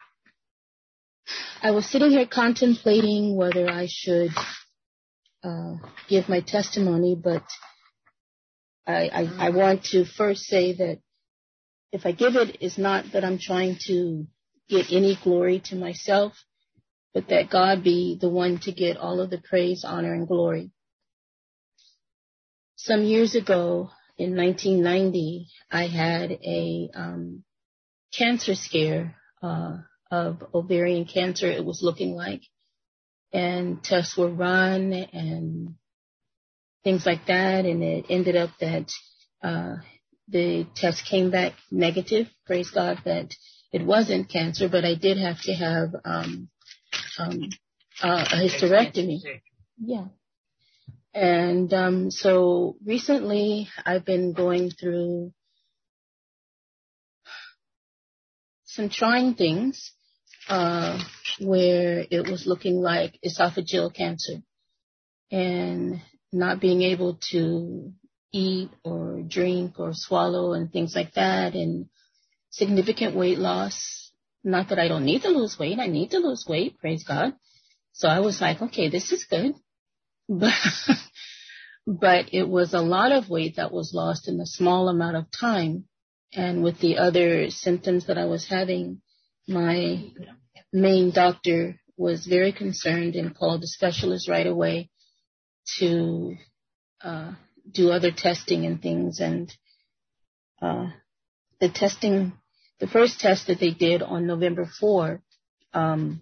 I was sitting here contemplating whether I should uh, give my testimony, but I, I, I want to first say that if I give it, it's not that I'm trying to get any glory to myself, but that God be the one to get all of the praise, honor, and glory. Some years ago, in nineteen ninety, I had a um, cancer scare uh, of ovarian cancer, it was looking like. And tests were run and things like that, and it ended up that uh, the test came back negative. Praise God that it wasn't cancer, but I did have to have um, um, uh, a hysterectomy. Yeah. And um, so recently I've been going through some trying things uh, where it was looking like esophageal cancer, and not being able to eat or drink or swallow and things like that, and significant weight loss. Not that I don't need to lose weight. I need to lose weight, praise God. So I was like, okay, this is good. But, but it was a lot of weight that was lost in a small amount of time. And with the other symptoms that I was having, my main doctor was very concerned and called a specialist right away to uh, do other testing and things. And uh, the testing, the first test that they did on November fourth, um,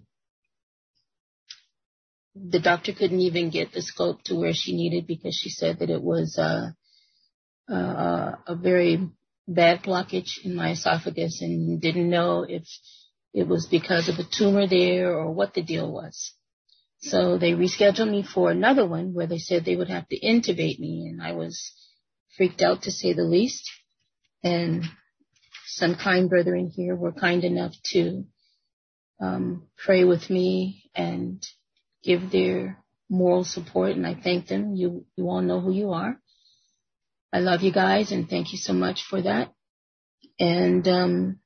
the doctor couldn't even get the scope to where she needed because she said that it was uh, uh, a very bad blockage in my esophagus and didn't know if it was because of a tumor there or what the deal was. So they rescheduled me for another one where they said they would have to intubate me, and I was freaked out to say the least. And some kind brethren here were kind enough to um, pray with me and give their moral support, and I thank them. You, you all know who you are. I love you guys, and thank you so much for that. And um,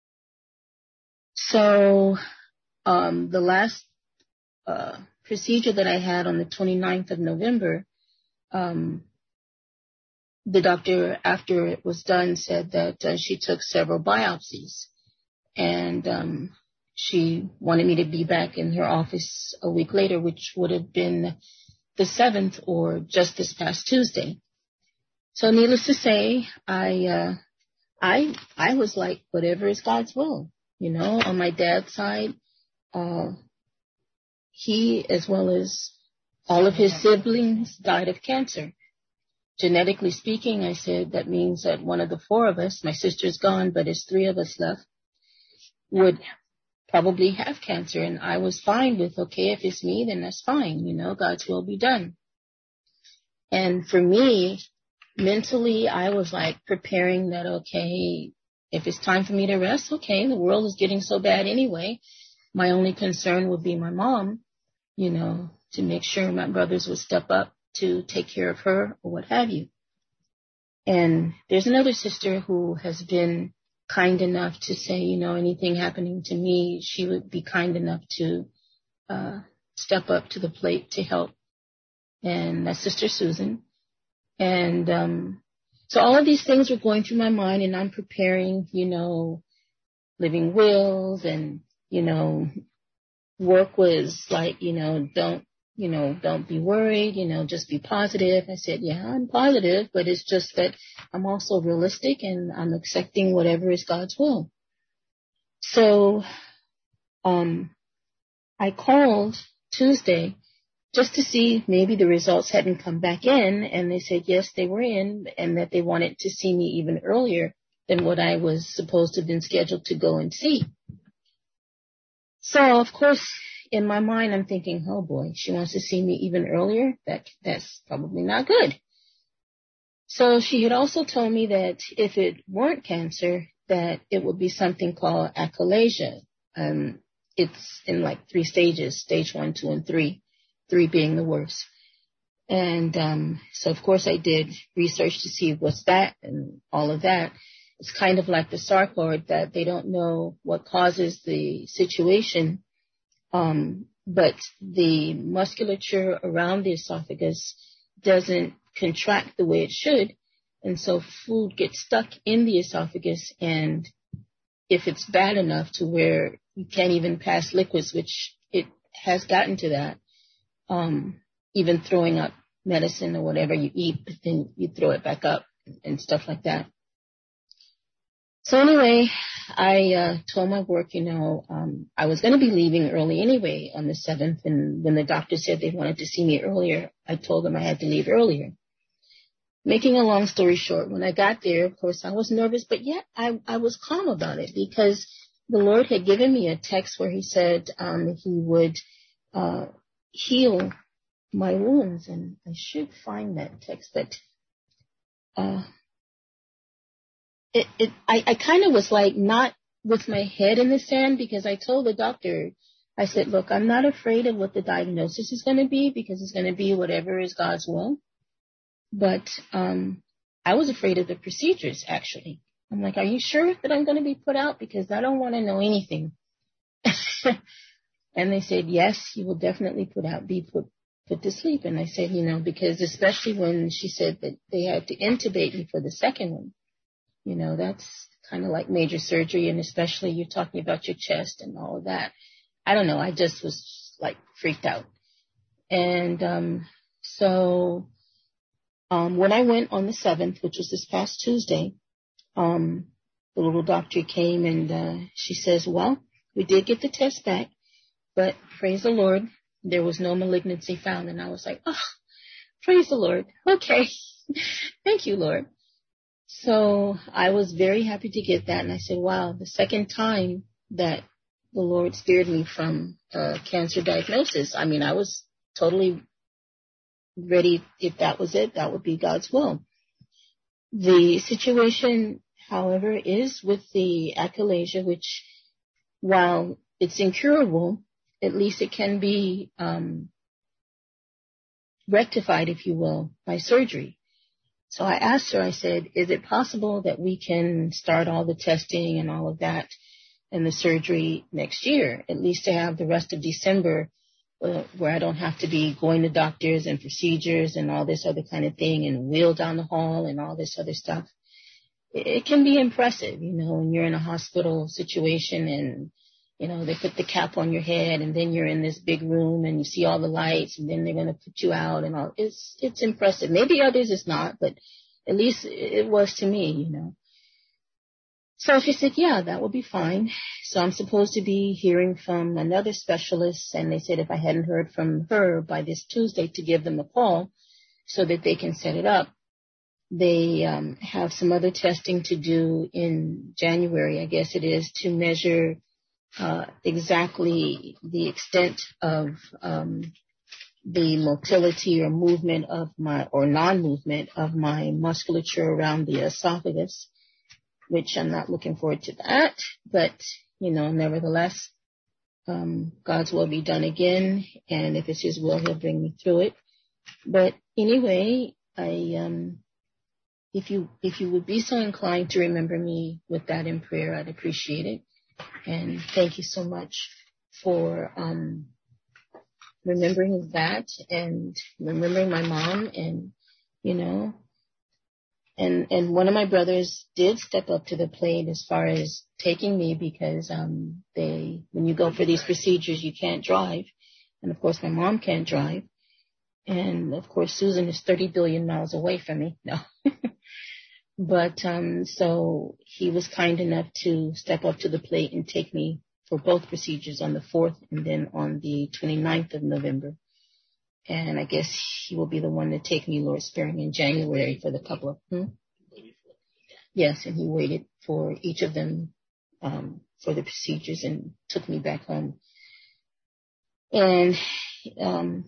so um, the last uh, procedure that I had on the twenty-ninth of November, um, the doctor, after it was done, said that uh, she took several biopsies, and um, she wanted me to be back in her office a week later, which would have been the seventh or just this past Tuesday. So needless to say, I, uh, I, I was like, whatever is God's will, you know. On my dad's side, uh, he, as well as all of his siblings, died of cancer. Genetically speaking, I said that means that one of the four of us, my sister's gone, but there's three of us left, would probably have cancer. And I was fine with, okay, if it's me, then that's fine, you know, God's will be done. And for me, mentally, I was like preparing that, okay, if it's time for me to rest, okay, the world is getting so bad anyway. My only concern would be my mom, you know, to make sure my brothers would step up to take care of her or what have you. And there's another sister who has been kind enough to say, you know, anything happening to me, she would be kind enough to uh, step up to the plate to help. And that's Sister Susan. And um, so all of these things were going through my mind, and I'm preparing, you know, living wills, and, you know, work was like, you know, don't, you know, don't be worried, you know, just be positive. I said, yeah, I'm positive, but it's just that I'm also realistic and I'm accepting whatever is God's will. So um, I called Tuesday just to see maybe the results hadn't come back in, and they said, yes, they were in, and that they wanted to see me even earlier than what I was supposed to have been scheduled to go and see. So, of course, in my mind, I'm thinking, oh boy, she wants to see me even earlier. That that's probably not good. So she had also told me that if it weren't cancer, that it would be something called achalasia. Um, it's in like three stages, stage one, two, and three, three being the worst. And um, so, of course, I did research to see what's that and all of that. It's kind of like the sarcoid, that they don't know what causes the situation. Um, but the musculature around the esophagus doesn't contract the way it should. And so food gets stuck in the esophagus. And if it's bad enough to where you can't even pass liquids, which it has gotten to that, um, even throwing up medicine or whatever you eat, but then you throw it back up and stuff like that. So anyway, I uh, told my work, you know, um, I was going to be leaving early anyway on the seventh. And when the doctor said they wanted to see me earlier, I told them I had to leave earlier. Making a long story short, when I got there, of course, I was nervous, but yet I, I was calm about it, because the Lord had given me a text where he said um, he would uh, heal my wounds. And I should find that text, but uh It, it, I, I kind of was like not with my head in the sand, because I told the doctor, I said, look, I'm not afraid of what the diagnosis is going to be, because it's going to be whatever is God's will. But um, I was afraid of the procedures, actually. I'm like, are you sure that I'm going to be put out? Because I don't want to know anything. And they said, yes, you will definitely put out, be put, put to sleep. And I said, you know, because especially when she said that they had to intubate me for the second one, you know, that's kind of like major surgery. And especially you're talking about your chest and all of that. I don't know. I just was like freaked out. And, um, so, um, when I went on the seventh, which was this past Tuesday, um, the little doctor came and, uh, she says, well, we did get the test back, but praise the Lord, there was no malignancy found. And I was like, oh, praise the Lord. Okay. Thank you, Lord. So I was very happy to get that. And I said, wow, the second time that the Lord steered me from a cancer diagnosis. I mean, I was totally ready. If that was it, that would be God's will. The situation, however, is with the achalasia, which while it's incurable, at least it can be um, rectified, if you will, by surgery. So I asked her, I said, is it possible that we can start all the testing and all of that and the surgery next year, at least to have the rest of December uh, where I don't have to be going to doctors and procedures and all this other kind of thing and wheel down the hall and all this other stuff. It, it can be impressive, you know, when you're in a hospital situation and, you know, they put the cap on your head and then you're in this big room and you see all the lights and then they're going to put you out and all. It's, it's impressive. Maybe others it's not, but at least it was to me, you know. So she said, yeah, that will be fine. So I'm supposed to be hearing from another specialist. And they said if I hadn't heard from her by this Tuesday to give them a call so that they can set it up. They um, have some other testing to do in January, I guess it is, to measure uh, exactly the extent of um, the motility or movement of my, or non-movement of my musculature around the esophagus, which I'm not looking forward to that. But, you know, nevertheless, um, God's will be done again. And if it's his will, he'll bring me through it. But anyway, I, um, if you, if you would be so inclined to remember me with that in prayer, I'd appreciate it. And thank you so much for, um, remembering that and remembering my mom and, you know, and, and one of my brothers did step up to the plate as far as taking me because, um, they, when you go for these procedures, you can't drive. And of course, my mom can't drive. And of course, Susan is thirty billion miles away from me. No. But, um, so he was kind enough to step up to the plate and take me for both procedures on the fourth and then on the twenty-ninth of November. And I guess he will be the one to take me, Lord sparing, in January for the couple of, hmm? Yes, and he waited for each of them, um, for the procedures and took me back home. And, um,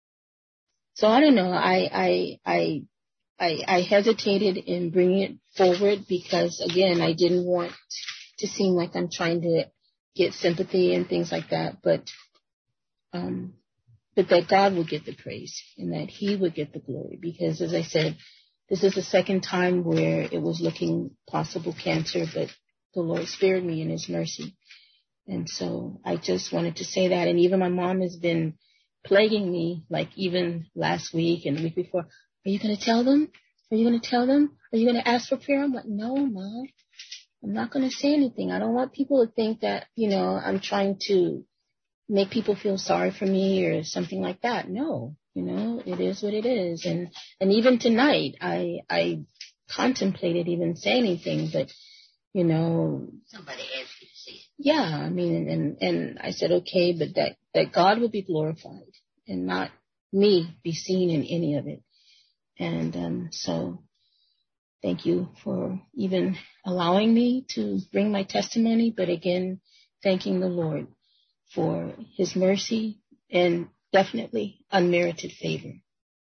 so I don't know, I, I, I, I, I hesitated in bringing it forward because, again, I didn't want to seem like I'm trying to get sympathy and things like that, but, um, but that God would get the praise and that he would get the glory because, as I said, this is the second time where it was looking possible cancer, but the Lord spared me in his mercy. And so I just wanted to say that. And even my mom has been plaguing me, like even last week and the week before. Are you going to tell them? Are you going to tell them? Are you going to ask for prayer? I'm like, no, Mom. I'm not going to say anything. I don't want people to think that, you know, I'm trying to make people feel sorry for me or something like that. No, you know, it is what it is. And, and even tonight, I, I contemplated even saying anything, but, you know. Somebody asked you to say it. Yeah, I mean, and, and I said, okay, but that, that God would be glorified and not me be seen in any of it. And um, so thank you for even allowing me to bring my testimony, but again, thanking the Lord for his mercy and definitely unmerited favor.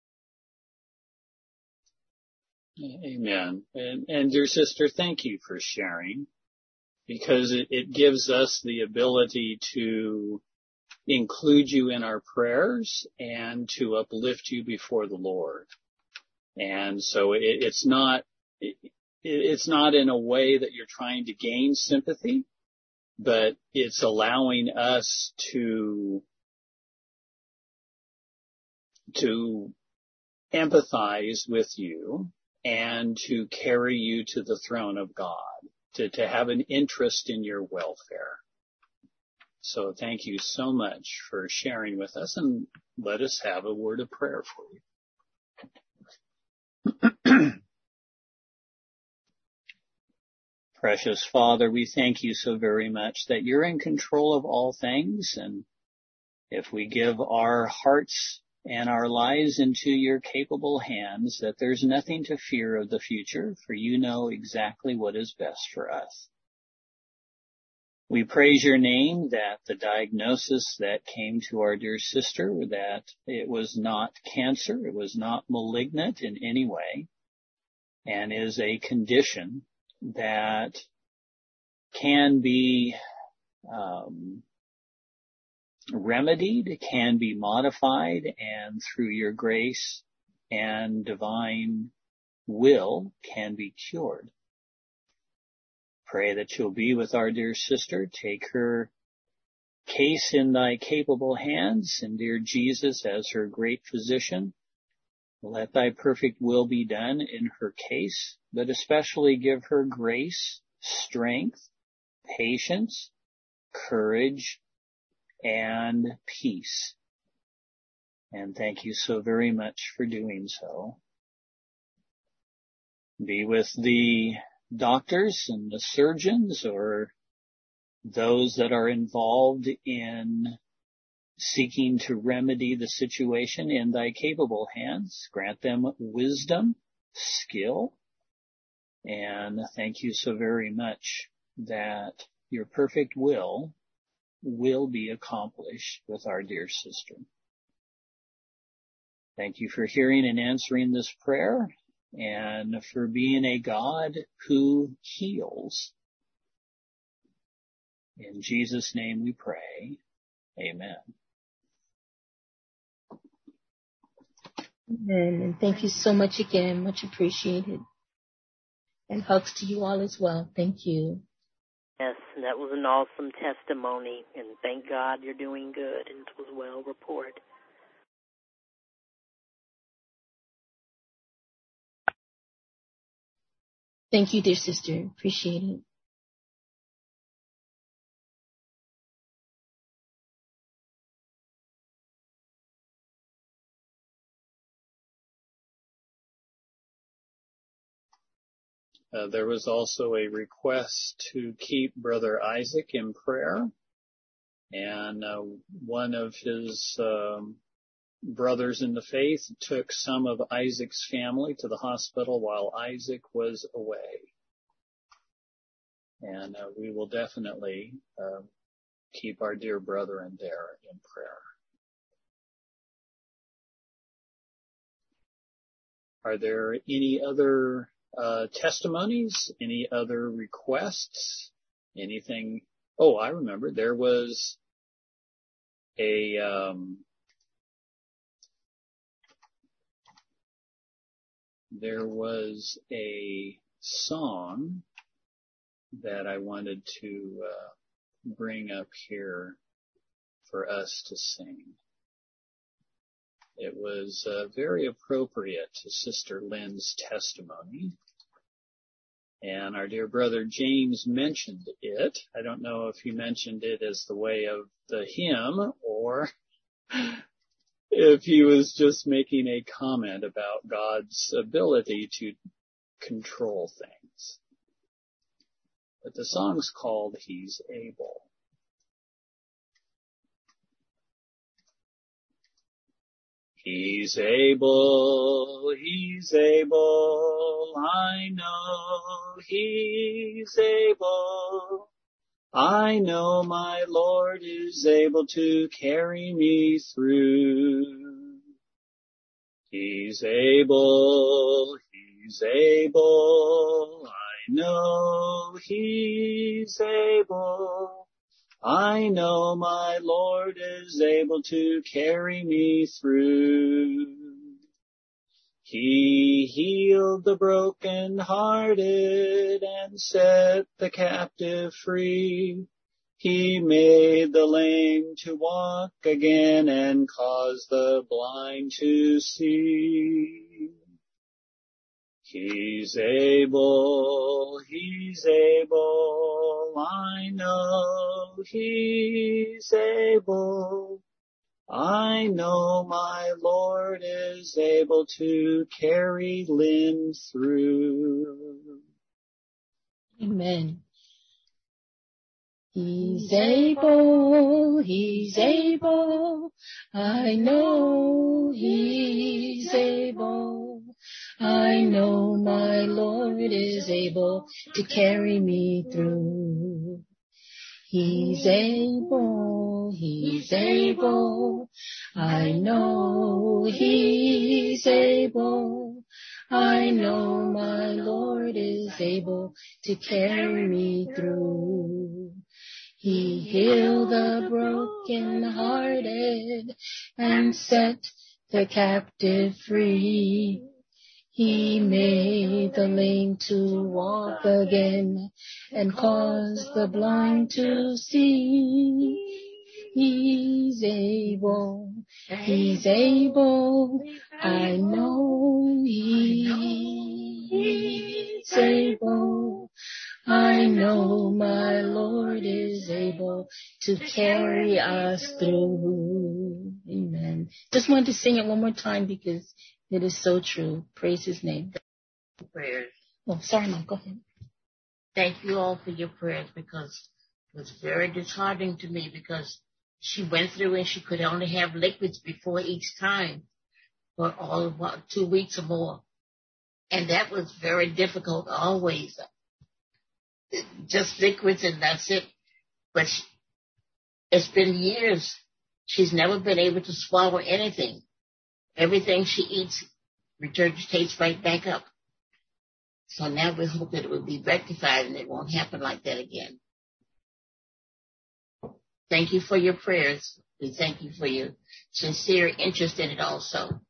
Amen. And, and dear sister, thank you for sharing because it, it gives us the ability to include you in our prayers and to uplift you before the Lord. And so it, it's not it's not in a way that you're trying to gain sympathy, but it's allowing us to, to empathize with you and to carry you to the throne of God, to, to have an interest in your welfare. So thank you so much for sharing with us, and let us have a word of prayer for you. Precious Father, we thank you so very much that you're in control of all things, and if we give our hearts and our lives into your capable hands, that there's nothing to fear of the future, for you know exactly what is best for us. We praise your name that the diagnosis that came to our dear sister, that it was not cancer, it was not malignant in any way, and is a condition that can be um, remedied, can be modified, and through your grace and divine will can be cured. Pray that you'll be with our dear sister. Take her case in thy capable hands, and dear Jesus, as her great physician, let thy perfect will be done in her case, but especially give her grace, strength, patience, courage, and peace. And thank you so very much for doing so. Be with the doctors and the surgeons, or those that are involved in seeking to remedy the situation in thy capable hands. Grant them wisdom, skill, and thank you so very much that your perfect will will be accomplished with our dear sister. Thank you for hearing and answering this prayer, and for being a God who heals. In Jesus' name we pray. Amen. Amen. And thank you so much again. Much appreciated. And hugs to you all as well. Thank you. Yes, that was an awesome testimony. And thank God you're doing good, and it was well reported. Thank you, dear sister. Appreciate it. Uh, there was also a request to keep Brother Isaac in prayer, and uh, one of his um, brothers in the faith took some of Isaac's family to the hospital while Isaac was away. And uh, we will definitely uh, keep our dear brother in there in prayer. Are there any other uh, testimonies? Any other requests? Anything? Oh, I remember there was a um, there was a song that I wanted to uh, bring up here for us to sing. It was uh, very appropriate to Sister Lynn's testimony. And our dear brother James mentioned it. I don't know if he mentioned it as the way of the hymn or if he was just making a comment about God's ability to control things. But the song's called He's Able. He's able, he's able, I know he's able. I know my Lord is able to carry me through. He's able, he's able, I know he's able. I know my Lord is able to carry me through. He healed the broken-hearted and set the captive free. He made the lame to walk again and caused the blind to see. He's able, he's able, I know he's able. I know my Lord is able to carry limbs through. Amen. He's able, he's able, I know he's able. I know my Lord is able to carry me through. He's able, he's able, I know he's able. I know my Lord is able to carry me through. He healed the broken-hearted and set the captive free. He made the lame to walk again and caused the blind to see. He's able, he's able, I know he's able. I know my Lord is able to carry us through. Amen. Just wanted to sing it one more time because it is so true. Praise his name. Prayers. Oh, sorry, Mom. Go ahead. Thank you all for your prayers because it was very disheartening to me because she went through and she could only have liquids before each time for all about two weeks or more. And that was very difficult always. Just liquids and that's it. But she, it's been years. She's never been able to swallow anything. Everything she eats regurgitates right back up. So now we hope that it will be rectified and it won't happen like that again. Thank you for your prayers. We thank you for your sincere interest in it also.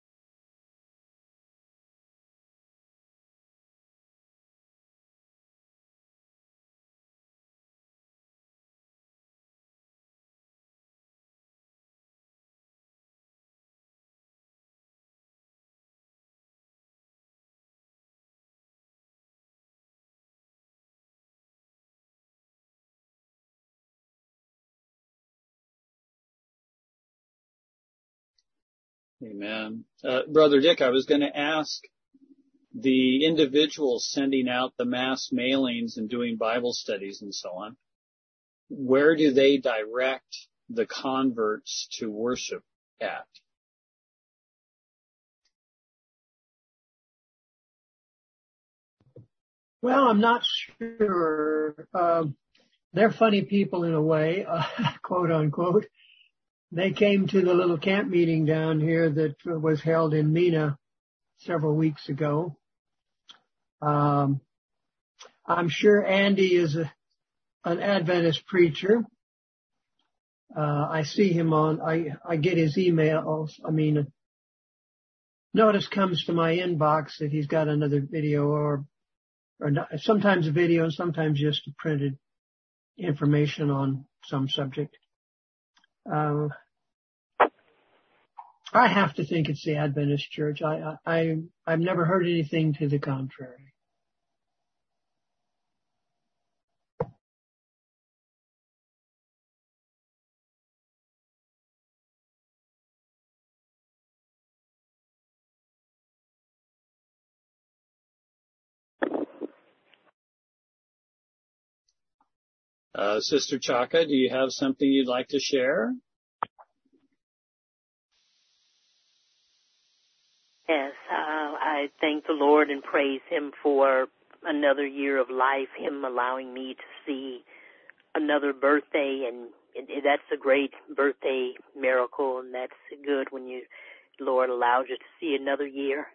Amen. Uh, Brother Dick, I was going to ask the individuals sending out the mass mailings and doing Bible studies and so on, where do they direct the converts to worship at? Well, I'm not sure. Um, they're funny people in a way, uh, quote unquote. They came to the little camp meeting down here that was held in Mena several weeks ago. Um, I'm sure Andy is a, an Adventist preacher. Uh, I see him on, I, I get his emails. I mean, notice comes to my inbox that he's got another video or, or not, sometimes a video and sometimes just printed information on some subject. Uh, I have to think it's the Adventist Church. I, I, I've never heard anything to the contrary. Uh, Sister Chaka, do you have something you'd like to share? Yes, uh, I thank the Lord and praise Him for another year of life, Him allowing me to see another birthday, and it, it, that's a great birthday miracle, and that's good when you, Lord allows you to see another year.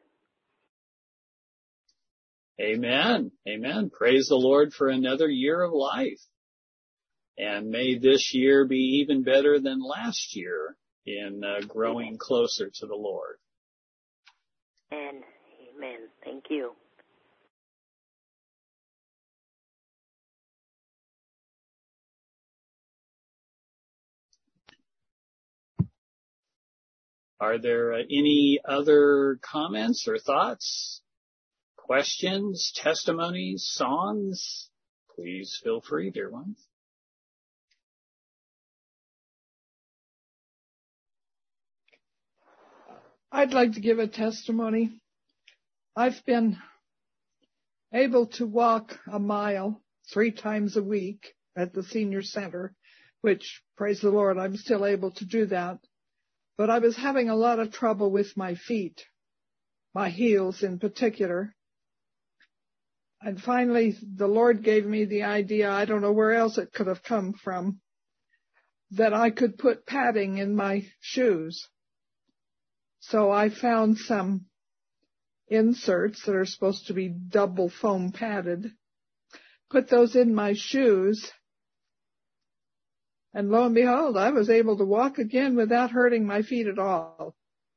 Amen. Amen. Praise the Lord for another year of life. And may this year be even better than last year in uh, growing closer to the Lord. And amen. Thank you. Are there uh, any other comments or thoughts, questions, testimonies, songs? Please feel free, dear ones. I'd like to give a testimony. I've been able to walk a mile three times a week at the senior center, which, praise the Lord, I'm still able to do that. But I was having a lot of trouble with my feet, my heels in particular. And finally, the Lord gave me the idea, I don't know where else it could have come from, that I could put padding in my shoes. So I found some inserts that are supposed to be double foam padded, put those in my shoes, and lo and behold, I was able to walk again without hurting my feet at all.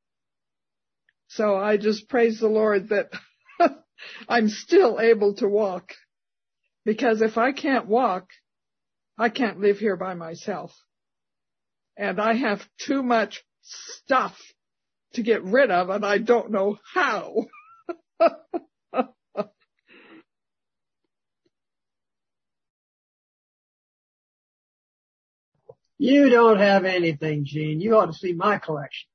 So I just praise the Lord that I'm still able to walk, because if I can't walk, I can't live here by myself. And I have too much stuff to get rid of, and I don't know how. You don't have anything, Gene. You ought to see my collection.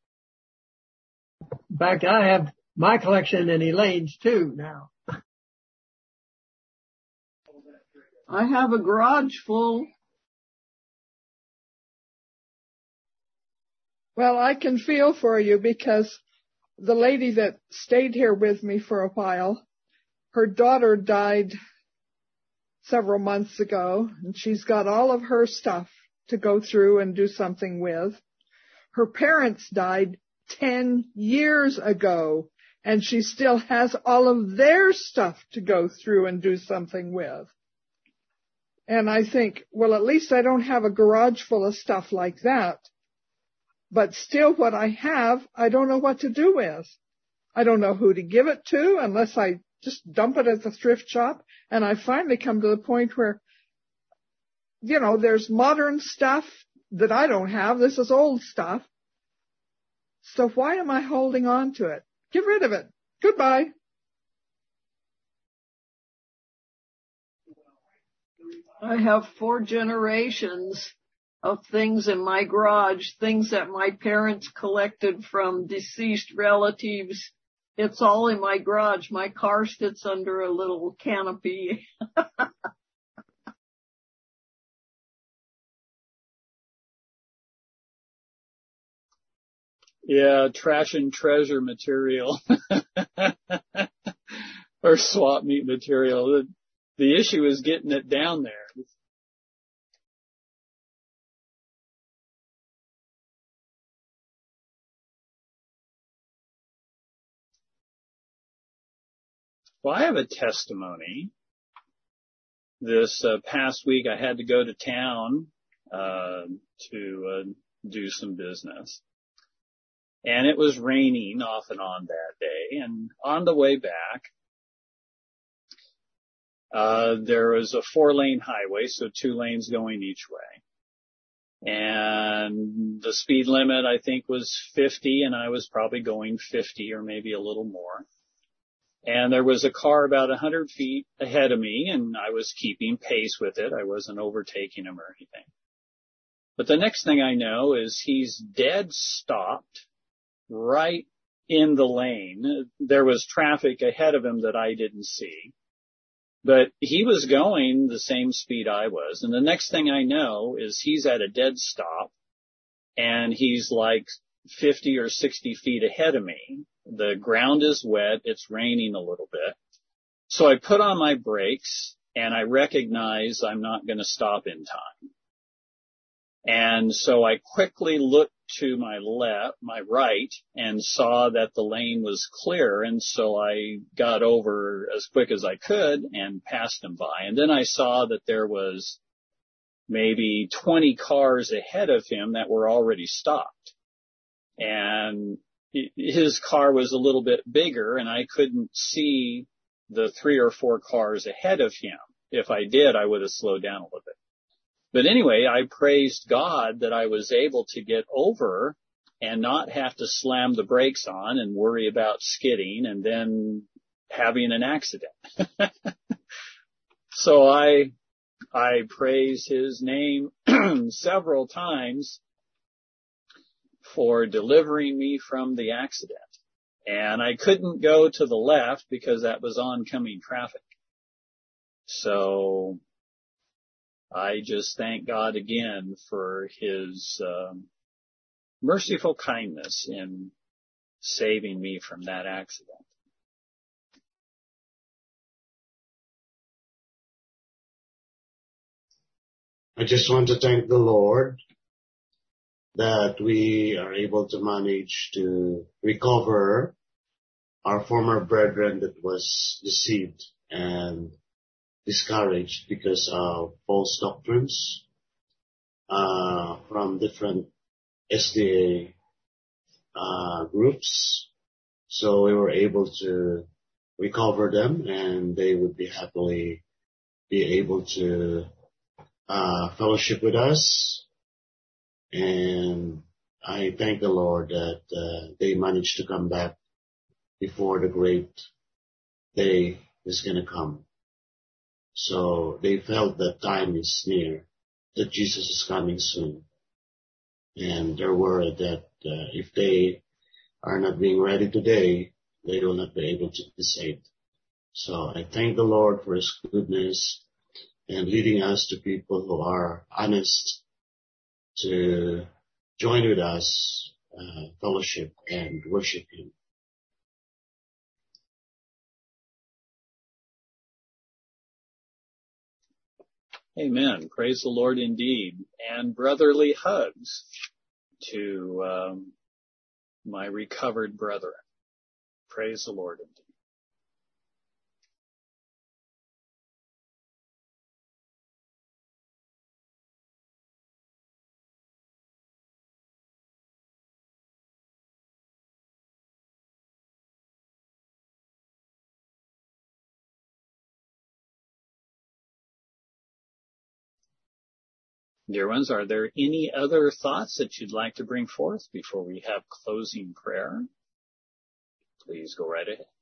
In fact, I have my collection and Elaine's too now. I have a garage full. Well, I can feel for you, because the lady that stayed here with me for a while, her daughter died several months ago, and she's got all of her stuff to go through and do something with. Her parents died ten years ago, and she still has all of their stuff to go through and do something with. And I think, well, at least I don't have a garage full of stuff like that. But still, what I have, I don't know what to do with. I don't know who to give it to unless I just dump it at the thrift shop. And I finally come to the point where, you know, there's modern stuff that I don't have. This is old stuff. So why am I holding on to it? Get rid of it. Goodbye. I have four generations of things in my garage, things that my parents collected from deceased relatives. It's all in my garage. My car sits under a little canopy. Yeah, trash and treasure material or swap meet material. The, the issue is getting it down there. Well, I have a testimony. This uh, past week I had to go to town uh, to uh, do some business. And it was raining off and on that day. And on the way back, uh, there was a four-lane highway, so two lanes going each way. And the speed limit, I think, was fifty, and I was probably going fifty or maybe a little more. And there was a car about one hundred feet ahead of me, and I was keeping pace with it. I wasn't overtaking him or anything. But the next thing I know is he's dead stopped right in the lane. There was traffic ahead of him that I didn't see, but he was going the same speed I was. And the next thing I know is he's at a dead stop, and he's like fifty or sixty feet ahead of me. The ground is wet. It's raining a little bit. So I put on my brakes, and I recognize I'm not going to stop in time. And so I quickly looked to my left, my right, and saw that the lane was clear. And so I got over as quick as I could and passed him by. And then I saw that there was maybe twenty cars ahead of him that were already stopped. And his car was a little bit bigger and I couldn't see the three or four cars ahead of him. If I did, I would have slowed down a little bit. But anyway, I praised God that I was able to get over and not have to slam the brakes on and worry about skidding and then having an accident. So I, I praise his name several times for delivering me from the accident. And I couldn't go to the left because that was oncoming traffic. So I just thank God again for his um, merciful kindness in saving me from that accident. I just want to thank the Lord that we are able to manage to recover our former brethren that was deceived and discouraged because of false doctrines uh, from different S D A uh, groups. So we were able to recover them, and they would be happily be able to uh, fellowship with us. And I thank the Lord that uh, they managed to come back before the great day is going to come. So they felt that time is near, that Jesus is coming soon. And they're worried that uh, if they are not being ready today, they will not be able to be saved. So I thank the Lord for his goodness and leading us to people who are honest to join with us, uh, fellowship and worship him. Amen. Praise the Lord indeed. And brotherly hugs to um, my recovered brethren. Praise the Lord indeed. Dear ones, are there any other thoughts that you'd like to bring forth before we have closing prayer? Please go right ahead.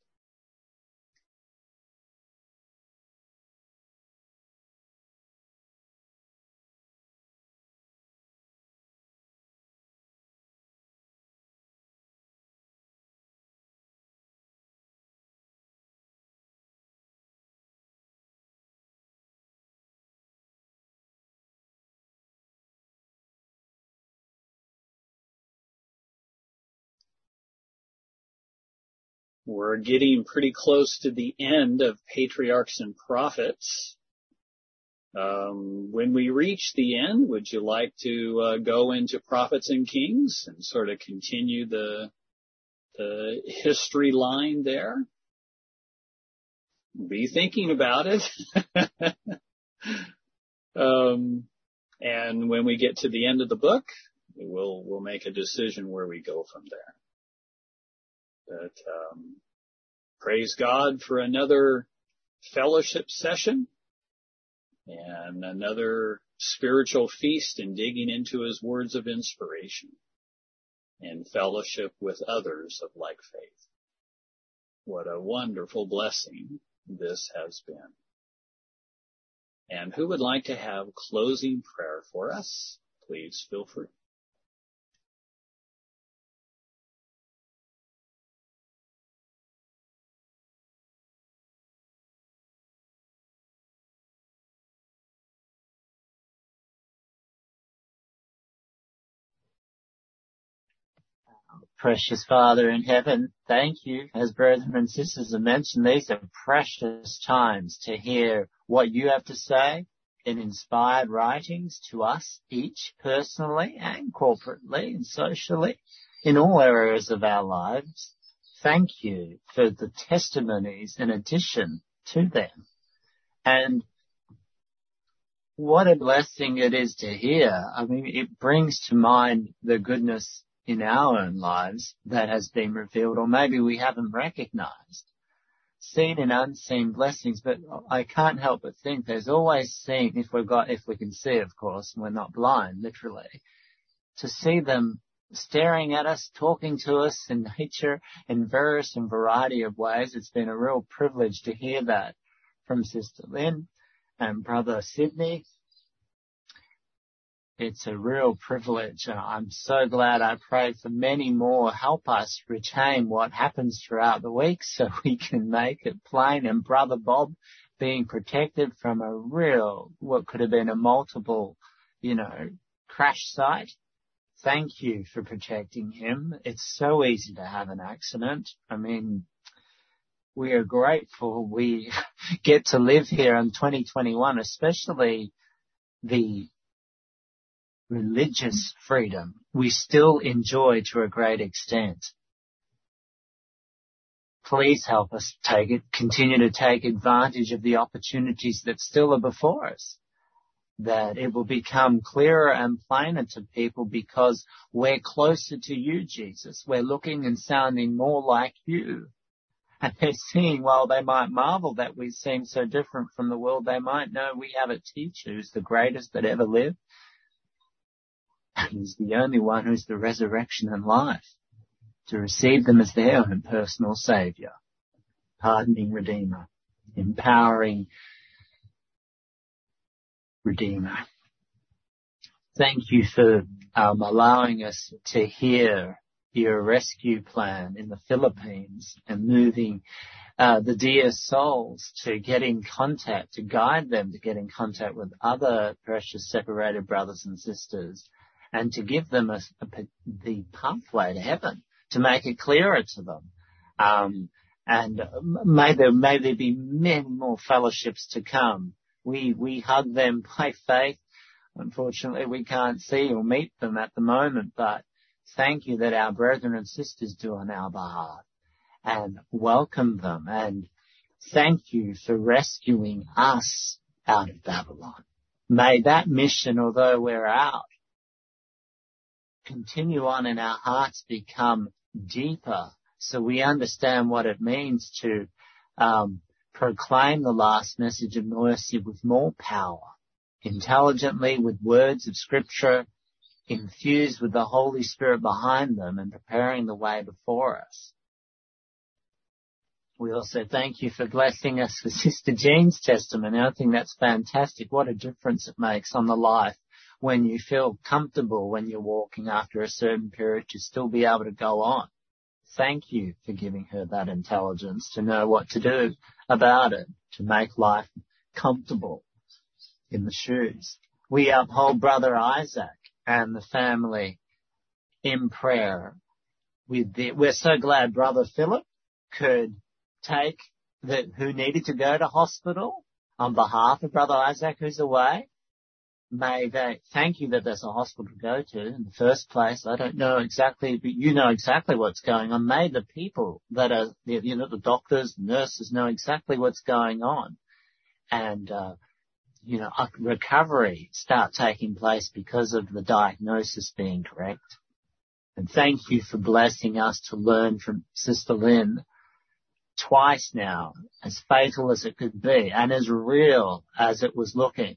We're getting pretty close to the end of Patriarchs and Prophets. Um, when we reach the end, would you like to uh, go into Prophets and Kings and sort of continue the the history line there? Be thinking about it. um, and when we get to the end of the book, we'll we'll make a decision where we go from there. But um, praise God for another fellowship session and another spiritual feast in digging into his words of inspiration and fellowship with others of like faith. What a wonderful blessing this has been. And who would like to have closing prayer for us? Please feel free. Precious Father in heaven, thank you. As brethren and sisters have mentioned, these are precious times to hear what you have to say in inspired writings to us each personally and corporately and socially in all areas of our lives. Thank you for the testimonies in addition to them. And what a blessing it is to hear. I mean, it brings to mind the goodness in our own lives that has been revealed, or maybe we haven't recognized. Seen and unseen blessings, but I can't help but think there's always seen, if we've got, if we can see, of course, and we're not blind, literally, to see them staring at us, talking to us in nature in various and variety of ways. It's been a real privilege to hear that from Sister Lynn and Brother Sydney. It's a real privilege. I'm so glad. I pray for many more. Help us retain what happens throughout the week so we can make it plain. And Brother Bob being protected from a real, what could have been a multiple, you know, crash site. Thank you for protecting him. It's so easy to have an accident. I mean, we are grateful we get to live here in twenty twenty-one, especially the religious freedom we still enjoy to a great extent. Please help us take it, continue to take advantage of the opportunities that still are before us, that it will become clearer and plainer to people because we're closer to you, Jesus. We're looking and sounding more like you. And they're seeing, while they might marvel that we seem so different from the world, they might know we have a teacher who's the greatest that ever lived. He's the only one who's the resurrection and life, to receive them as their own personal Saviour, pardoning Redeemer, empowering Redeemer. Thank you for um, allowing us to hear your rescue plan in the Philippines and moving uh, the dear souls to get in contact, to guide them to get in contact with other precious separated brothers and sisters, and to give them a, a, the pathway to heaven, to make it clearer to them. Um, and may there, may there be many more fellowships to come. We, we hug them by faith. Unfortunately, we can't see or meet them at the moment, but thank you that our brethren and sisters do on our behalf, and welcome them, and thank you for rescuing us out of Babylon. May that mission, although we're out, continue on in our hearts, become deeper, so we understand what it means to um, proclaim the last message of mercy with more power, intelligently, with words of Scripture, infused with the Holy Spirit behind them and preparing the way before us. We also thank you for blessing us with Sister Jean's testimony. I think that's fantastic. What a difference it makes on the life when you feel comfortable when you're walking after a certain period to still be able to go on. Thank you for giving her that intelligence to know what to do about it, to make life comfortable in the shoes. We uphold Brother Isaac and the family in prayer. With the, we're so glad Brother Philip could take the, who needed to go to hospital on behalf of Brother Isaac who's away. May they, thank you that there's a hospital to go to in the first place. I don't know exactly, but you know exactly what's going on. May the people that are, you know, the doctors, nurses know exactly what's going on. And, uh, you know, recovery start taking place because of the diagnosis being correct. And thank you for blessing us to learn from Sister Lynn twice now, as fatal as it could be and as real as it was looking.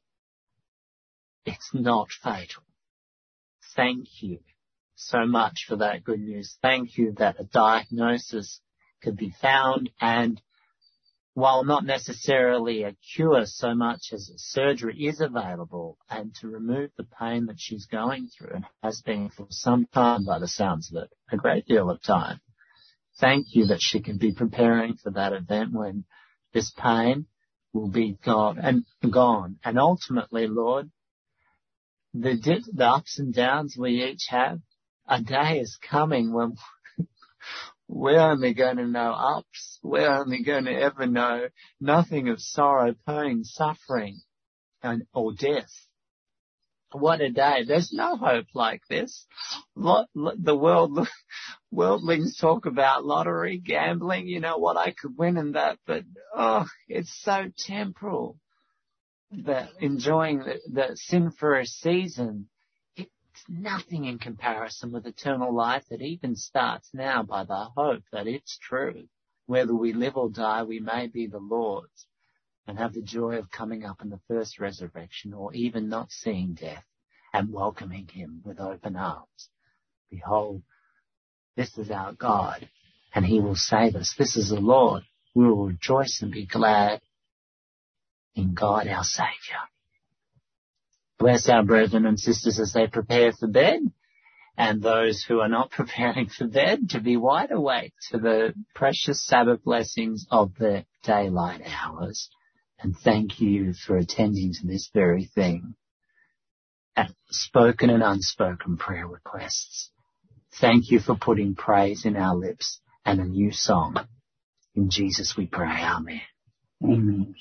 It's not fatal. Thank you so much for that good news. Thank you that a diagnosis could be found, and while not necessarily a cure so much as a surgery is available, and to remove the pain that she's going through and has been for some time by the sounds of it, a great deal of time. Thank you that she can be preparing for that event when this pain will be gone and gone. And ultimately, Lord, the, dip, the ups and downs we each have, a day is coming when we're only going to know ups. We're only going to ever know nothing of sorrow, pain, suffering, and or death. What a day. There's no hope like this. The world, worldlings talk about lottery, gambling, you know, what I could win in that, but, oh, it's so temporal that enjoying the, the sin for a season, it, It's nothing in comparison with eternal life that even starts now by the hope that it's true. Whether we live or die, we may be the Lord's and have the joy of coming up in the first resurrection, or even not seeing death and welcoming him with open arms. Behold, this is our God, and he will save us. This is the Lord. We will rejoice and be glad in God our Saviour. Bless our brethren and sisters as they prepare for bed, and those who are not preparing for bed to be wide awake to the precious Sabbath blessings of the daylight hours. And thank you for attending to this very thing. At spoken and unspoken prayer requests. Thank you for putting praise in our lips and a new song. In Jesus we pray. Amen. Amen.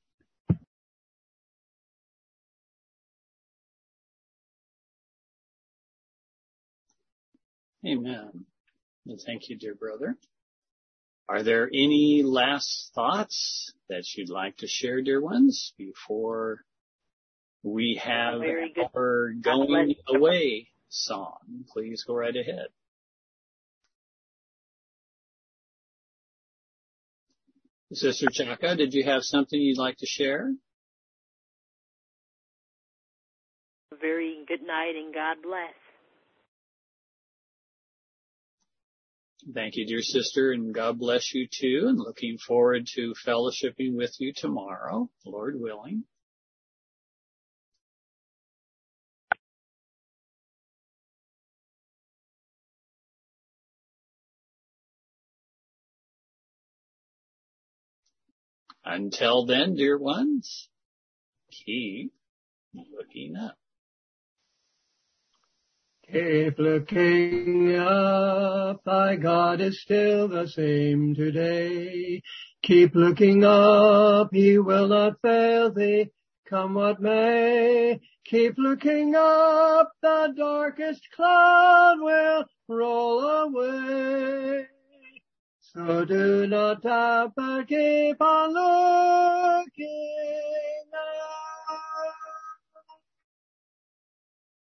Amen. Well, thank you, dear brother. Are there any last thoughts that you'd like to share, dear ones, before we have our going away song? Please go right ahead. Sister Chaka, did you have something you'd like to share? Very good night and God bless. Thank you, dear sister, and God bless you too, and looking forward to fellowshipping with you tomorrow, Lord willing. Until then, dear ones, keep looking up. Keep looking up, thy God is still the same today. Keep looking up, he will not fail thee, come what may. Keep looking up, the darkest cloud will roll away. So do not doubt, but keep on looking.